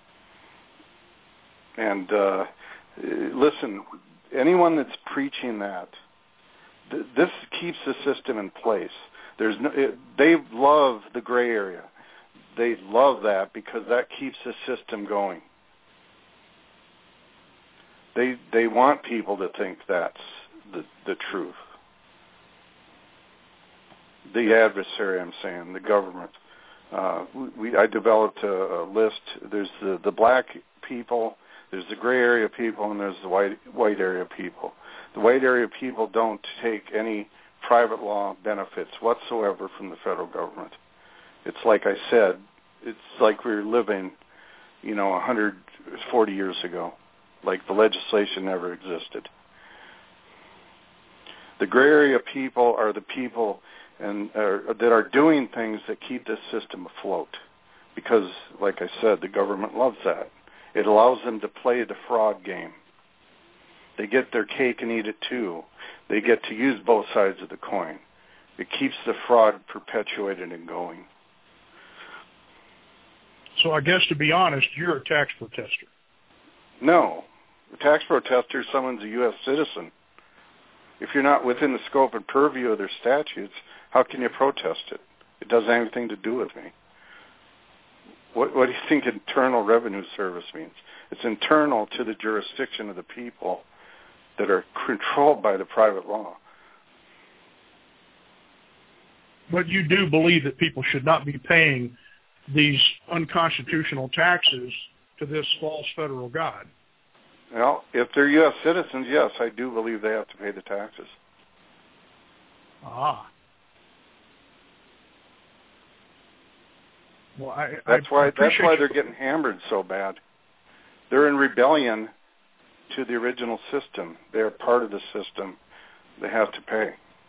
And uh, listen, anyone that's preaching that, th- this keeps the system in place. There's no, it, they love the gray area. They love that because that keeps the system going. They they want people to think that's the the truth. The adversary, I'm saying, the government. Uh, we I developed a, a list. There's the, the black people, there's the gray area people, and there's the white white area people. The white area people don't take any private law benefits whatsoever from the federal government. It's like I said, it's like we were living, you know, one hundred forty years ago. Like the legislation never existed. The gray area people are the people and uh, that are doing things that keep this system afloat. Because, like I said, the government loves that. It allows them to play the fraud game. They get their cake and eat it too. They get to use both sides of the coin. It keeps the fraud perpetuated and going. So I guess, to be honest, you're a tax protester. No. A tax protester is someone's a U S citizen. If you're not within the scope and purview of their statutes, how can you protest it? It doesn't have anything to do with me. What, what do you think Internal Revenue Service means? It's internal to the jurisdiction of the people that are controlled by the private law. But you do believe that people should not be paying these unconstitutional taxes to this false federal god. Well, if they're U S citizens, yes, I do believe they have to pay the taxes. Ah. Well, I, that's I, why I that's why you. they're getting hammered so bad. They're in rebellion to the original system. They're part of the system. They have to pay.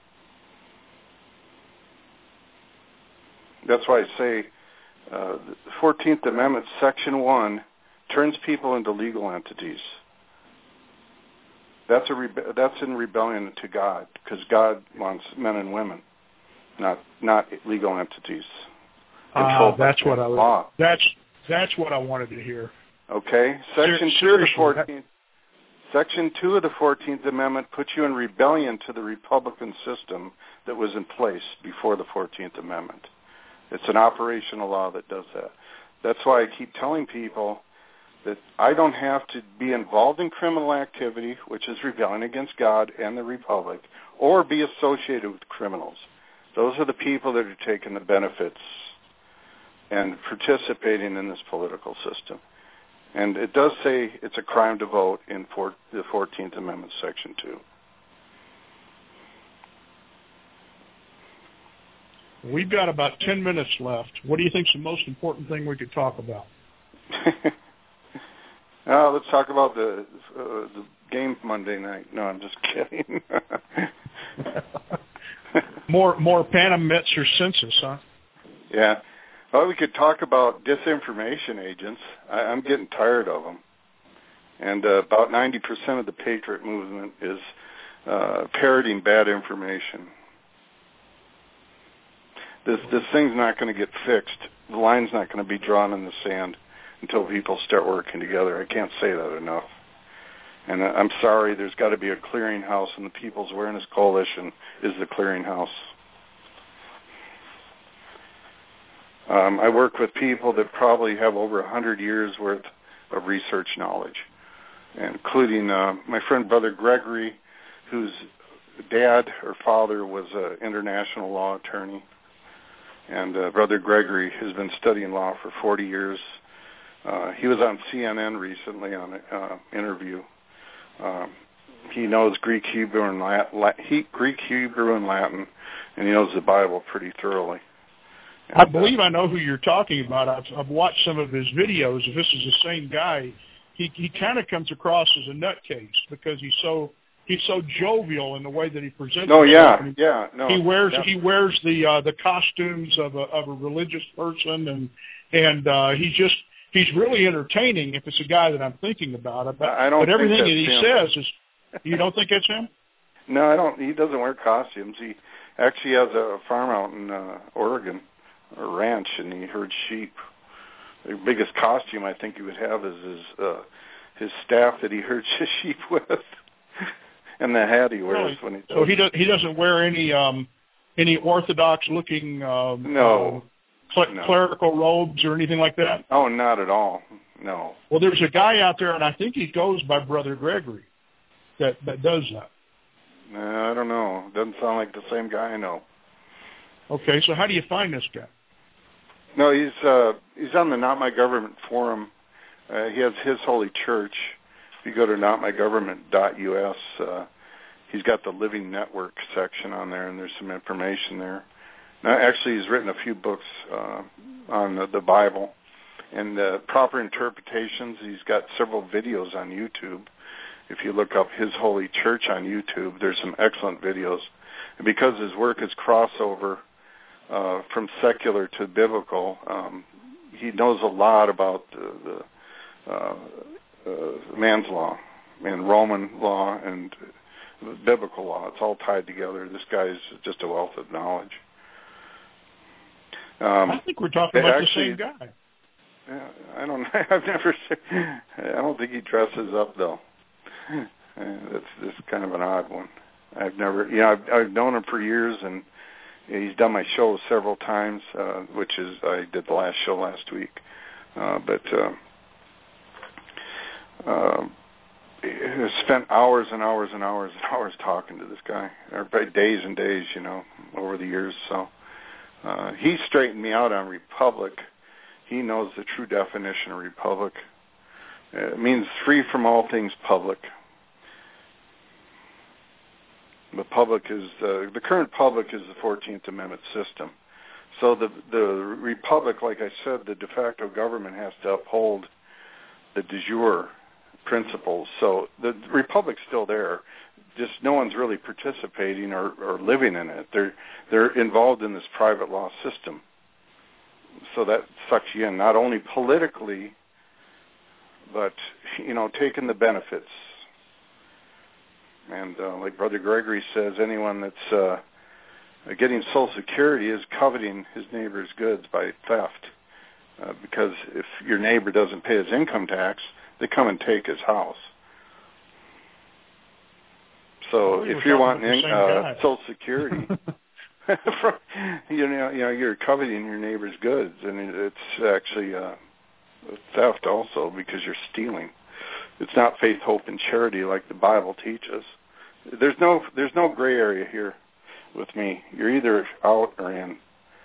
That's why I say uh, the fourteenth Amendment, Section one, turns people into legal entities. That's a rebe- that's in rebellion to God, because God wants men and women, not not legal entities. Ah, uh, that's what I was, law. that's that's what I wanted to hear. Okay, Section Ser- two of the seriously, fourteenth Section two of the fourteenth Amendment puts you in rebellion to the Republican system that was in place before the fourteenth Amendment. It's an operational law that does that. That's why I keep telling people that I don't have to be involved in criminal activity, which is rebelling against God and the Republic, or be associated with criminals. Those are the people that are taking the benefits and participating in this political system. And it does say it's a crime to vote in for, the fourteenth Amendment, Section two. We've got about ten minutes left. What do you think is the most important thing we could talk about? Oh, let's talk about the uh, the game Monday night. No, I'm just kidding. more more Panamitz or census, huh? Yeah. Well, we could talk about disinformation agents. I, I'm getting tired of them. And uh, about ninety percent of the Patriot movement is uh, parroting bad information. This this thing's not going to get fixed. The line's not going to be drawn in the sand until people start working together. I can't say that enough. And I'm sorry, there's got to be a clearinghouse, and the People's Awareness Coalition is the clearinghouse. Um, I work with people that probably have over one hundred years worth of research knowledge, including uh, my friend Brother Gregory, whose dad or father was an international law attorney. And uh, Brother Gregory has been studying law for forty years. Uh, he was on C N N recently on an uh, interview. Um, he knows Greek, Hebrew, and Latin, La- he, Greek, Hebrew, and Latin, and he knows the Bible pretty thoroughly. And, I believe uh, I know who you're talking about. I've, I've watched some of his videos. If this is the same guy, he he kind of comes across as a nutcase because he's so he's so jovial in the way that he presents. Oh yeah, he, yeah. No, he wears yeah. he wears the uh, the costumes of a of a religious person, and and uh, he's just he's really entertaining. If it's a guy that I'm thinking about, about I don't but everything that think he him. says is. You don't think it's him? No, I don't. He doesn't wear costumes. He actually has a farm out in uh, Oregon, a ranch, and he herds sheep. The biggest costume I think he would have is his uh, his staff that he herds his sheep with, and the hat he wears really? when he. So he does. He doesn't wear any um, any Orthodox looking um, no. uh, cl- no clerical robes or anything like that. Oh, not at all. No. Well, there's a guy out there, and I think he goes by Brother Gregory. That that does that. Uh, I don't know. Doesn't sound like the same guy I know. Okay, so how do you find this guy? No, he's uh, he's on the Not My Government forum. Uh, he has His Holy Church. If you go to not my government dot U S, uh, he's got the Living Network section on there, and there's some information there. Now, actually, he's written a few books uh, on the, the Bible and uh, proper interpretations. He's got several videos on YouTube. If you look up His Holy Church on YouTube, there's some excellent videos. And because his work is crossover uh, from secular to biblical, um, he knows a lot about the, the uh, uh, man's law and Roman law and biblical law. It's all tied together. This guy's just a wealth of knowledge. Um, I think we're talking about actually, the same guy. Yeah, I don't. I've never. I don't think he dresses up though. Uh, that's that's kind of an odd one. I've never, you know, I've, I've known him for years, and he's done my show several times, uh, which is I did the last show last week. Uh, but uh, uh, I spent hours and hours and hours and hours talking to this guy, or by days and days, you know, over the years. So uh, he straightened me out on republic. He knows the true definition of republic. It means free from all things public. The public is uh, the current public is the fourteenth Amendment system. So the the republic, like I said, the de facto government has to uphold the de jure principles. So the republic's still there, just no one's really participating or, or living in it. They're they're involved in this private law system. So that sucks you in, not only politically, but, you know, taking the benefits. And uh, like Brother Gregory says, anyone that's uh, getting Social Security is coveting his neighbor's goods by theft. Uh, because if your neighbor doesn't pay his income tax, they come and take his house. So if you're wanting uh, Social Security, you know, you know, you're coveting your neighbor's goods, and it's actually uh, theft also because you're stealing. It's not faith, hope, and charity like the Bible teaches. There's no there's no gray area here with me. You're either out or in.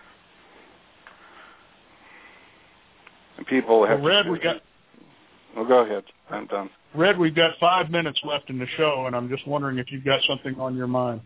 And people have. Well, Red, to, we got. Well, go ahead. I'm done. Red, we've got five minutes left in the show, and I'm just wondering if you've got something on your mind.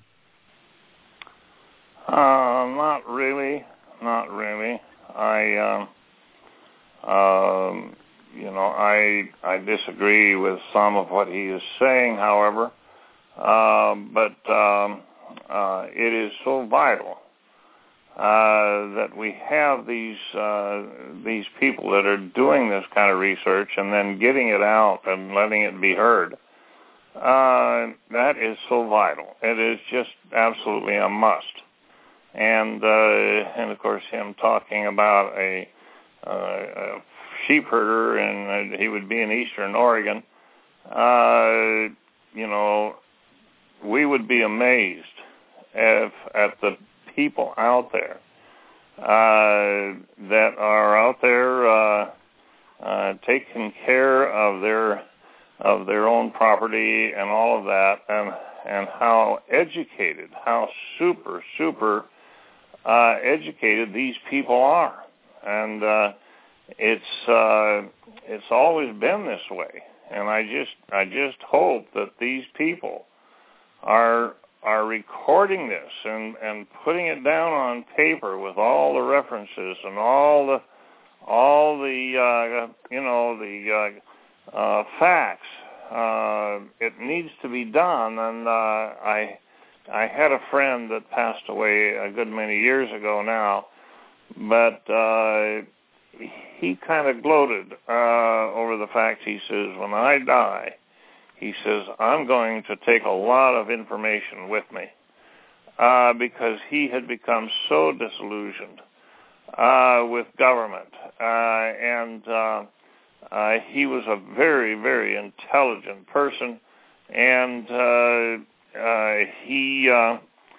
Uh, not really, not really. I, um, um, you know, I I disagree with some of what he is saying. However, uh, but um, uh, it is so vital uh, that we have these uh, these people that are doing this kind of research and then getting it out and letting it be heard. Uh, that is so vital. It is just absolutely a must. And, uh, and of course, him talking about a, uh, a sheep herder, and uh, he would be in eastern Oregon, uh, you know, we would be amazed if at the people out there uh, that are out there uh, uh, taken care of their of their own property and all of that, and and how educated, how super super uh, educated these people are, and uh, it's uh, it's always been this way. And I just I just hope that these people are are recording this and, and putting it down on paper with all the references and all the all the uh, you know the uh, uh, facts. Uh, it needs to be done. And uh, I I had a friend that passed away a good many years ago now, but uh, he kind of gloated uh, over the fact. He says, when I die, he says, I'm going to take a lot of information with me, uh, because he had become so disillusioned uh, with government. Uh, and uh, uh, he was a very, very intelligent person. And uh, uh, he... Uh,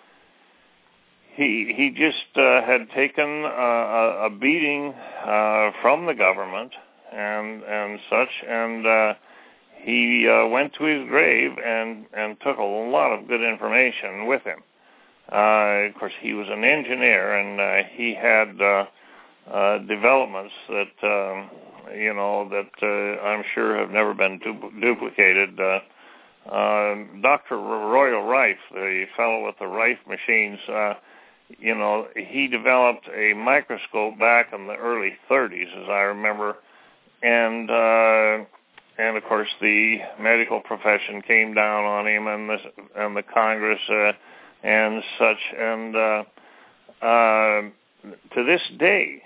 He he just uh, had taken uh, a beating uh, from the government and and such, and uh, he uh, went to his grave and, and took a lot of good information with him. Uh, of course, he was an engineer, and uh, he had uh, uh, developments that um, you know that uh, I'm sure have never been du- duplicated. Uh, uh, Doctor Royal Rife, the fellow with the Rife machines. Uh, You know, he developed a microscope back in the early thirties, as I remember, and uh, and of course the medical profession came down on him, and the and the Congress uh, and such, and uh, uh, to this day,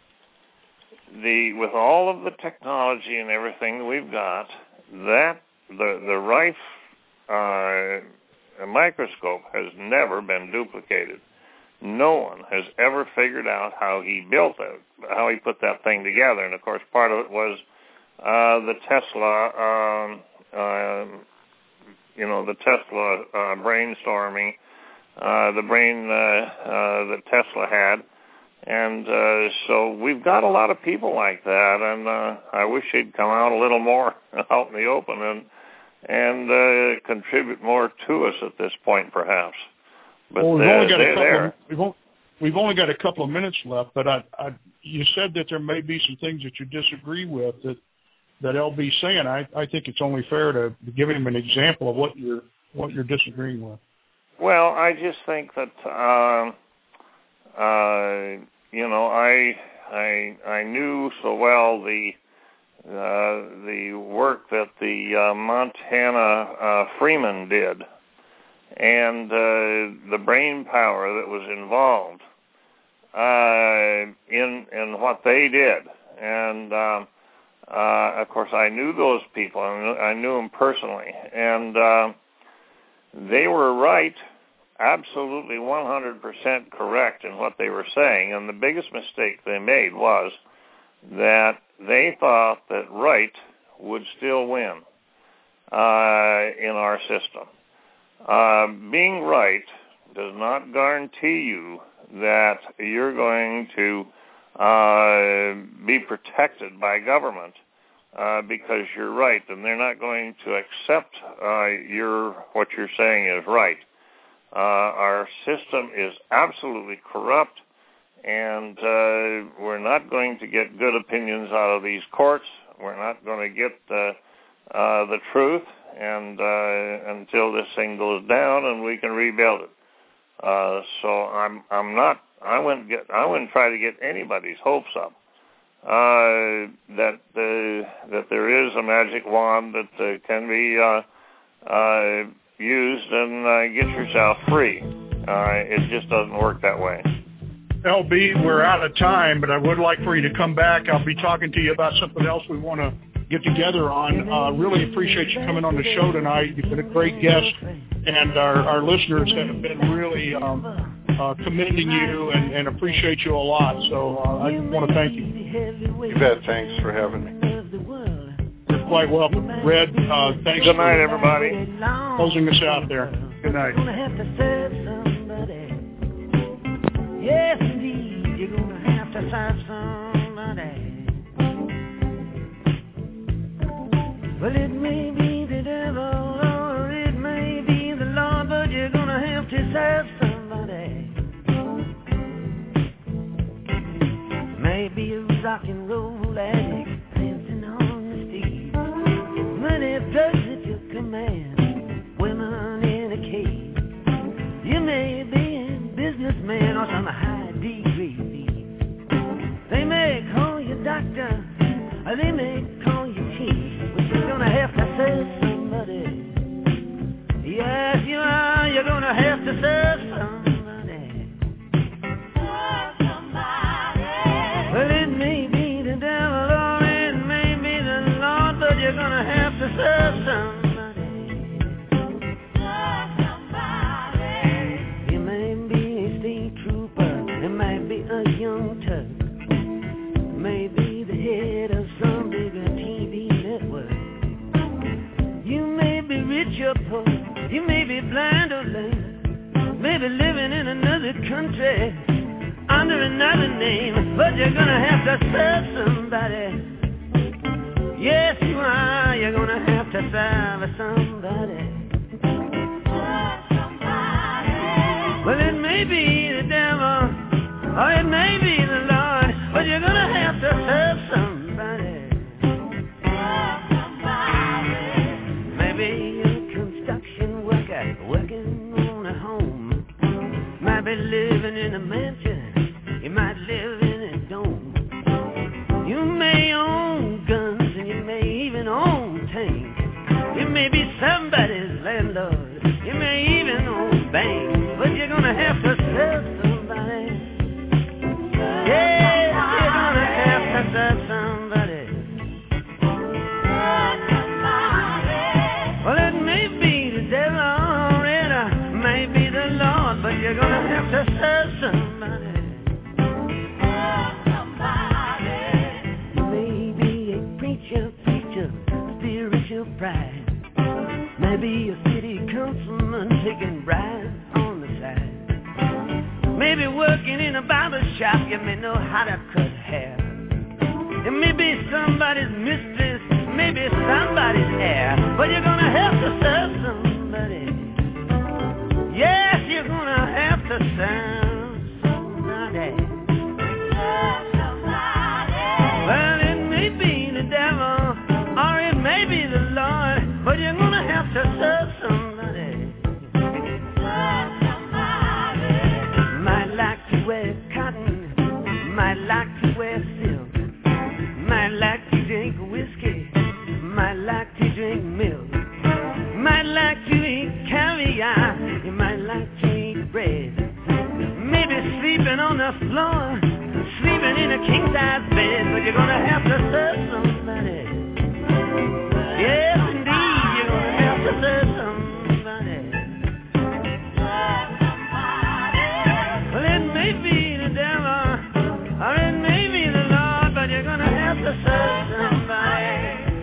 the with all of the technology and everything that we've got, that the the Rife uh, microscope has never been duplicated. No one has ever figured out how he built it, how he put that thing together. And, of course, part of it was uh, the Tesla, um, uh, you know, the Tesla uh, brainstorming, uh, the brain uh, uh, that Tesla had. And uh, so we've got a lot of people like that, and uh, I wish they'd come out a little more out in the open and, and uh, contribute more to us at this point, perhaps. But well, we've uh, only got a couple. there. Of, we've, only, we've only got a couple of minutes left. But I, I, you said that there may be some things that you disagree with that that L B's saying. I, I think it's only fair to give him an example of what you're what you're disagreeing with. Well, I just think that uh, uh, you know I I I knew so well the uh, the work that the uh, Montana uh, Freeman did. And uh, the brain power that was involved uh, in in what they did, and um, uh, of course I knew those people, and I knew them personally, and uh, they were right, absolutely one hundred percent correct in what they were saying. And the biggest mistake they made was that they thought that right would still win uh, in our system. Uh, being right does not guarantee you that you're going to uh, be protected by government uh, because you're right, and they're not going to accept uh, your what you're saying is right. Uh, our system is absolutely corrupt, and uh, we're not going to get good opinions out of these courts. We're not going to get uh, uh, the truth. And uh, until this thing goes down and we can rebuild it, uh, so I'm I'm not I wouldn't get I wouldn't try to get anybody's hopes up uh, that uh, that there is a magic wand that uh, can be uh, uh, used and uh, get yourself free. Uh, it just doesn't work that way. L B, we're out of time, but I would like for you to come back. I'll be talking to you about something else we want to get together on. Uh, really appreciate you coming on the show tonight. You've been a great guest, and our, our listeners have been really um, uh, commending you and, and appreciate you a lot. So uh, I want to thank you. You bet. Thanks for having me. You're quite welcome. Red, uh, thanks. Good night, everybody. Closing us out there. Good night. Yes, indeed, you're gonna have to serve somebody. Well, it may be the devil or it may be the Lord, but you're gonna have to serve somebody. Maybe a rock and roll addict dancing on the stage, money, drugs at your command, women in a cage. You may be a businessman or some high degree thief. They may call you doctor, or they may call you chief, but you're gonna have to serve somebody. Yes, you are. You're gonna have to serve somebody. Serve somebody. Well, it may be the devil or it may be the Lord, but you're gonna have to serve somebody. Serve somebody. You may be a state trooper, it might be a young tug, maybe the head of some bigger T V network. You may be rich or poor, you may be blind or lame, maybe living in another country under another name, but you're gonna have to serve somebody. Yes, you are. You're gonna have to serve somebody. Serve somebody. Well, it may be the devil or it may be the Lord, but you're gonna have to serve somebody. Serve somebody. Maybe a construction worker working on a home, might be living in a mansion, you might live in a dome. You may own guns and you may even own tanks. You may be somebody's landlord, you may even own banks, but you're gonna have to serve somebody. Yes, you're gonna have to serve somebody. Serve somebody. Well, it may be the devil or it may be the Lord, but you're gonna have to serve somebody. Serve somebody. You may be a preacher, preacher, spiritual pride. Maybe a city councilman taking bribes on the side. Maybe working in a barber shop, you may know how to cut hair. It may be somebody's mistress, maybe somebody's heir, but you're gonna have to serve somebody. Yes, you're gonna have to serve somebody. Serve somebody. Well, it may be the devil or it may be the Lord, but you're gonna have to serve somebody. Serve somebody. Might like to wear cotton, might like to wear silk, might like to drink whiskey, might like to drink milk, might like to eat caviar, you might like to eat bread, maybe sleeping on the floor, sleeping in a king-size bed, but you're gonna have to serve somebody. Yes, indeed, you're gonna have to serve somebody. Serve somebody. Well, it may be the devil or it may be the Lord, but you're gonna have to serve somebody.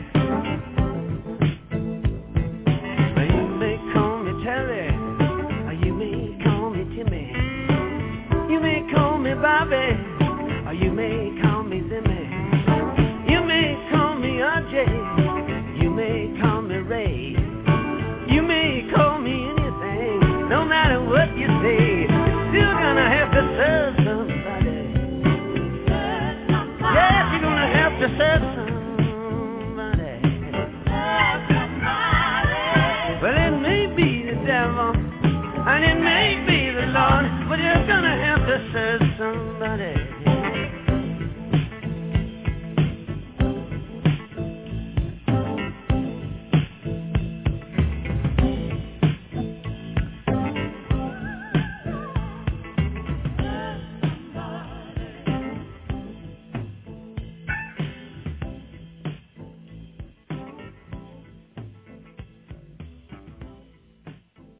Well, you may call me Terry, or you may call me Timmy. You may call me Bobby, or you may call me Zimmy. You may call me R J, you may call me Ray. You may call me anything, no matter what you say, you're still gonna have to serve somebody. Serve somebody. Yes, you're gonna have to serve somebody. Serve somebody. Well, it may be the devil and it may be the Lord, but you're gonna have to serve somebody.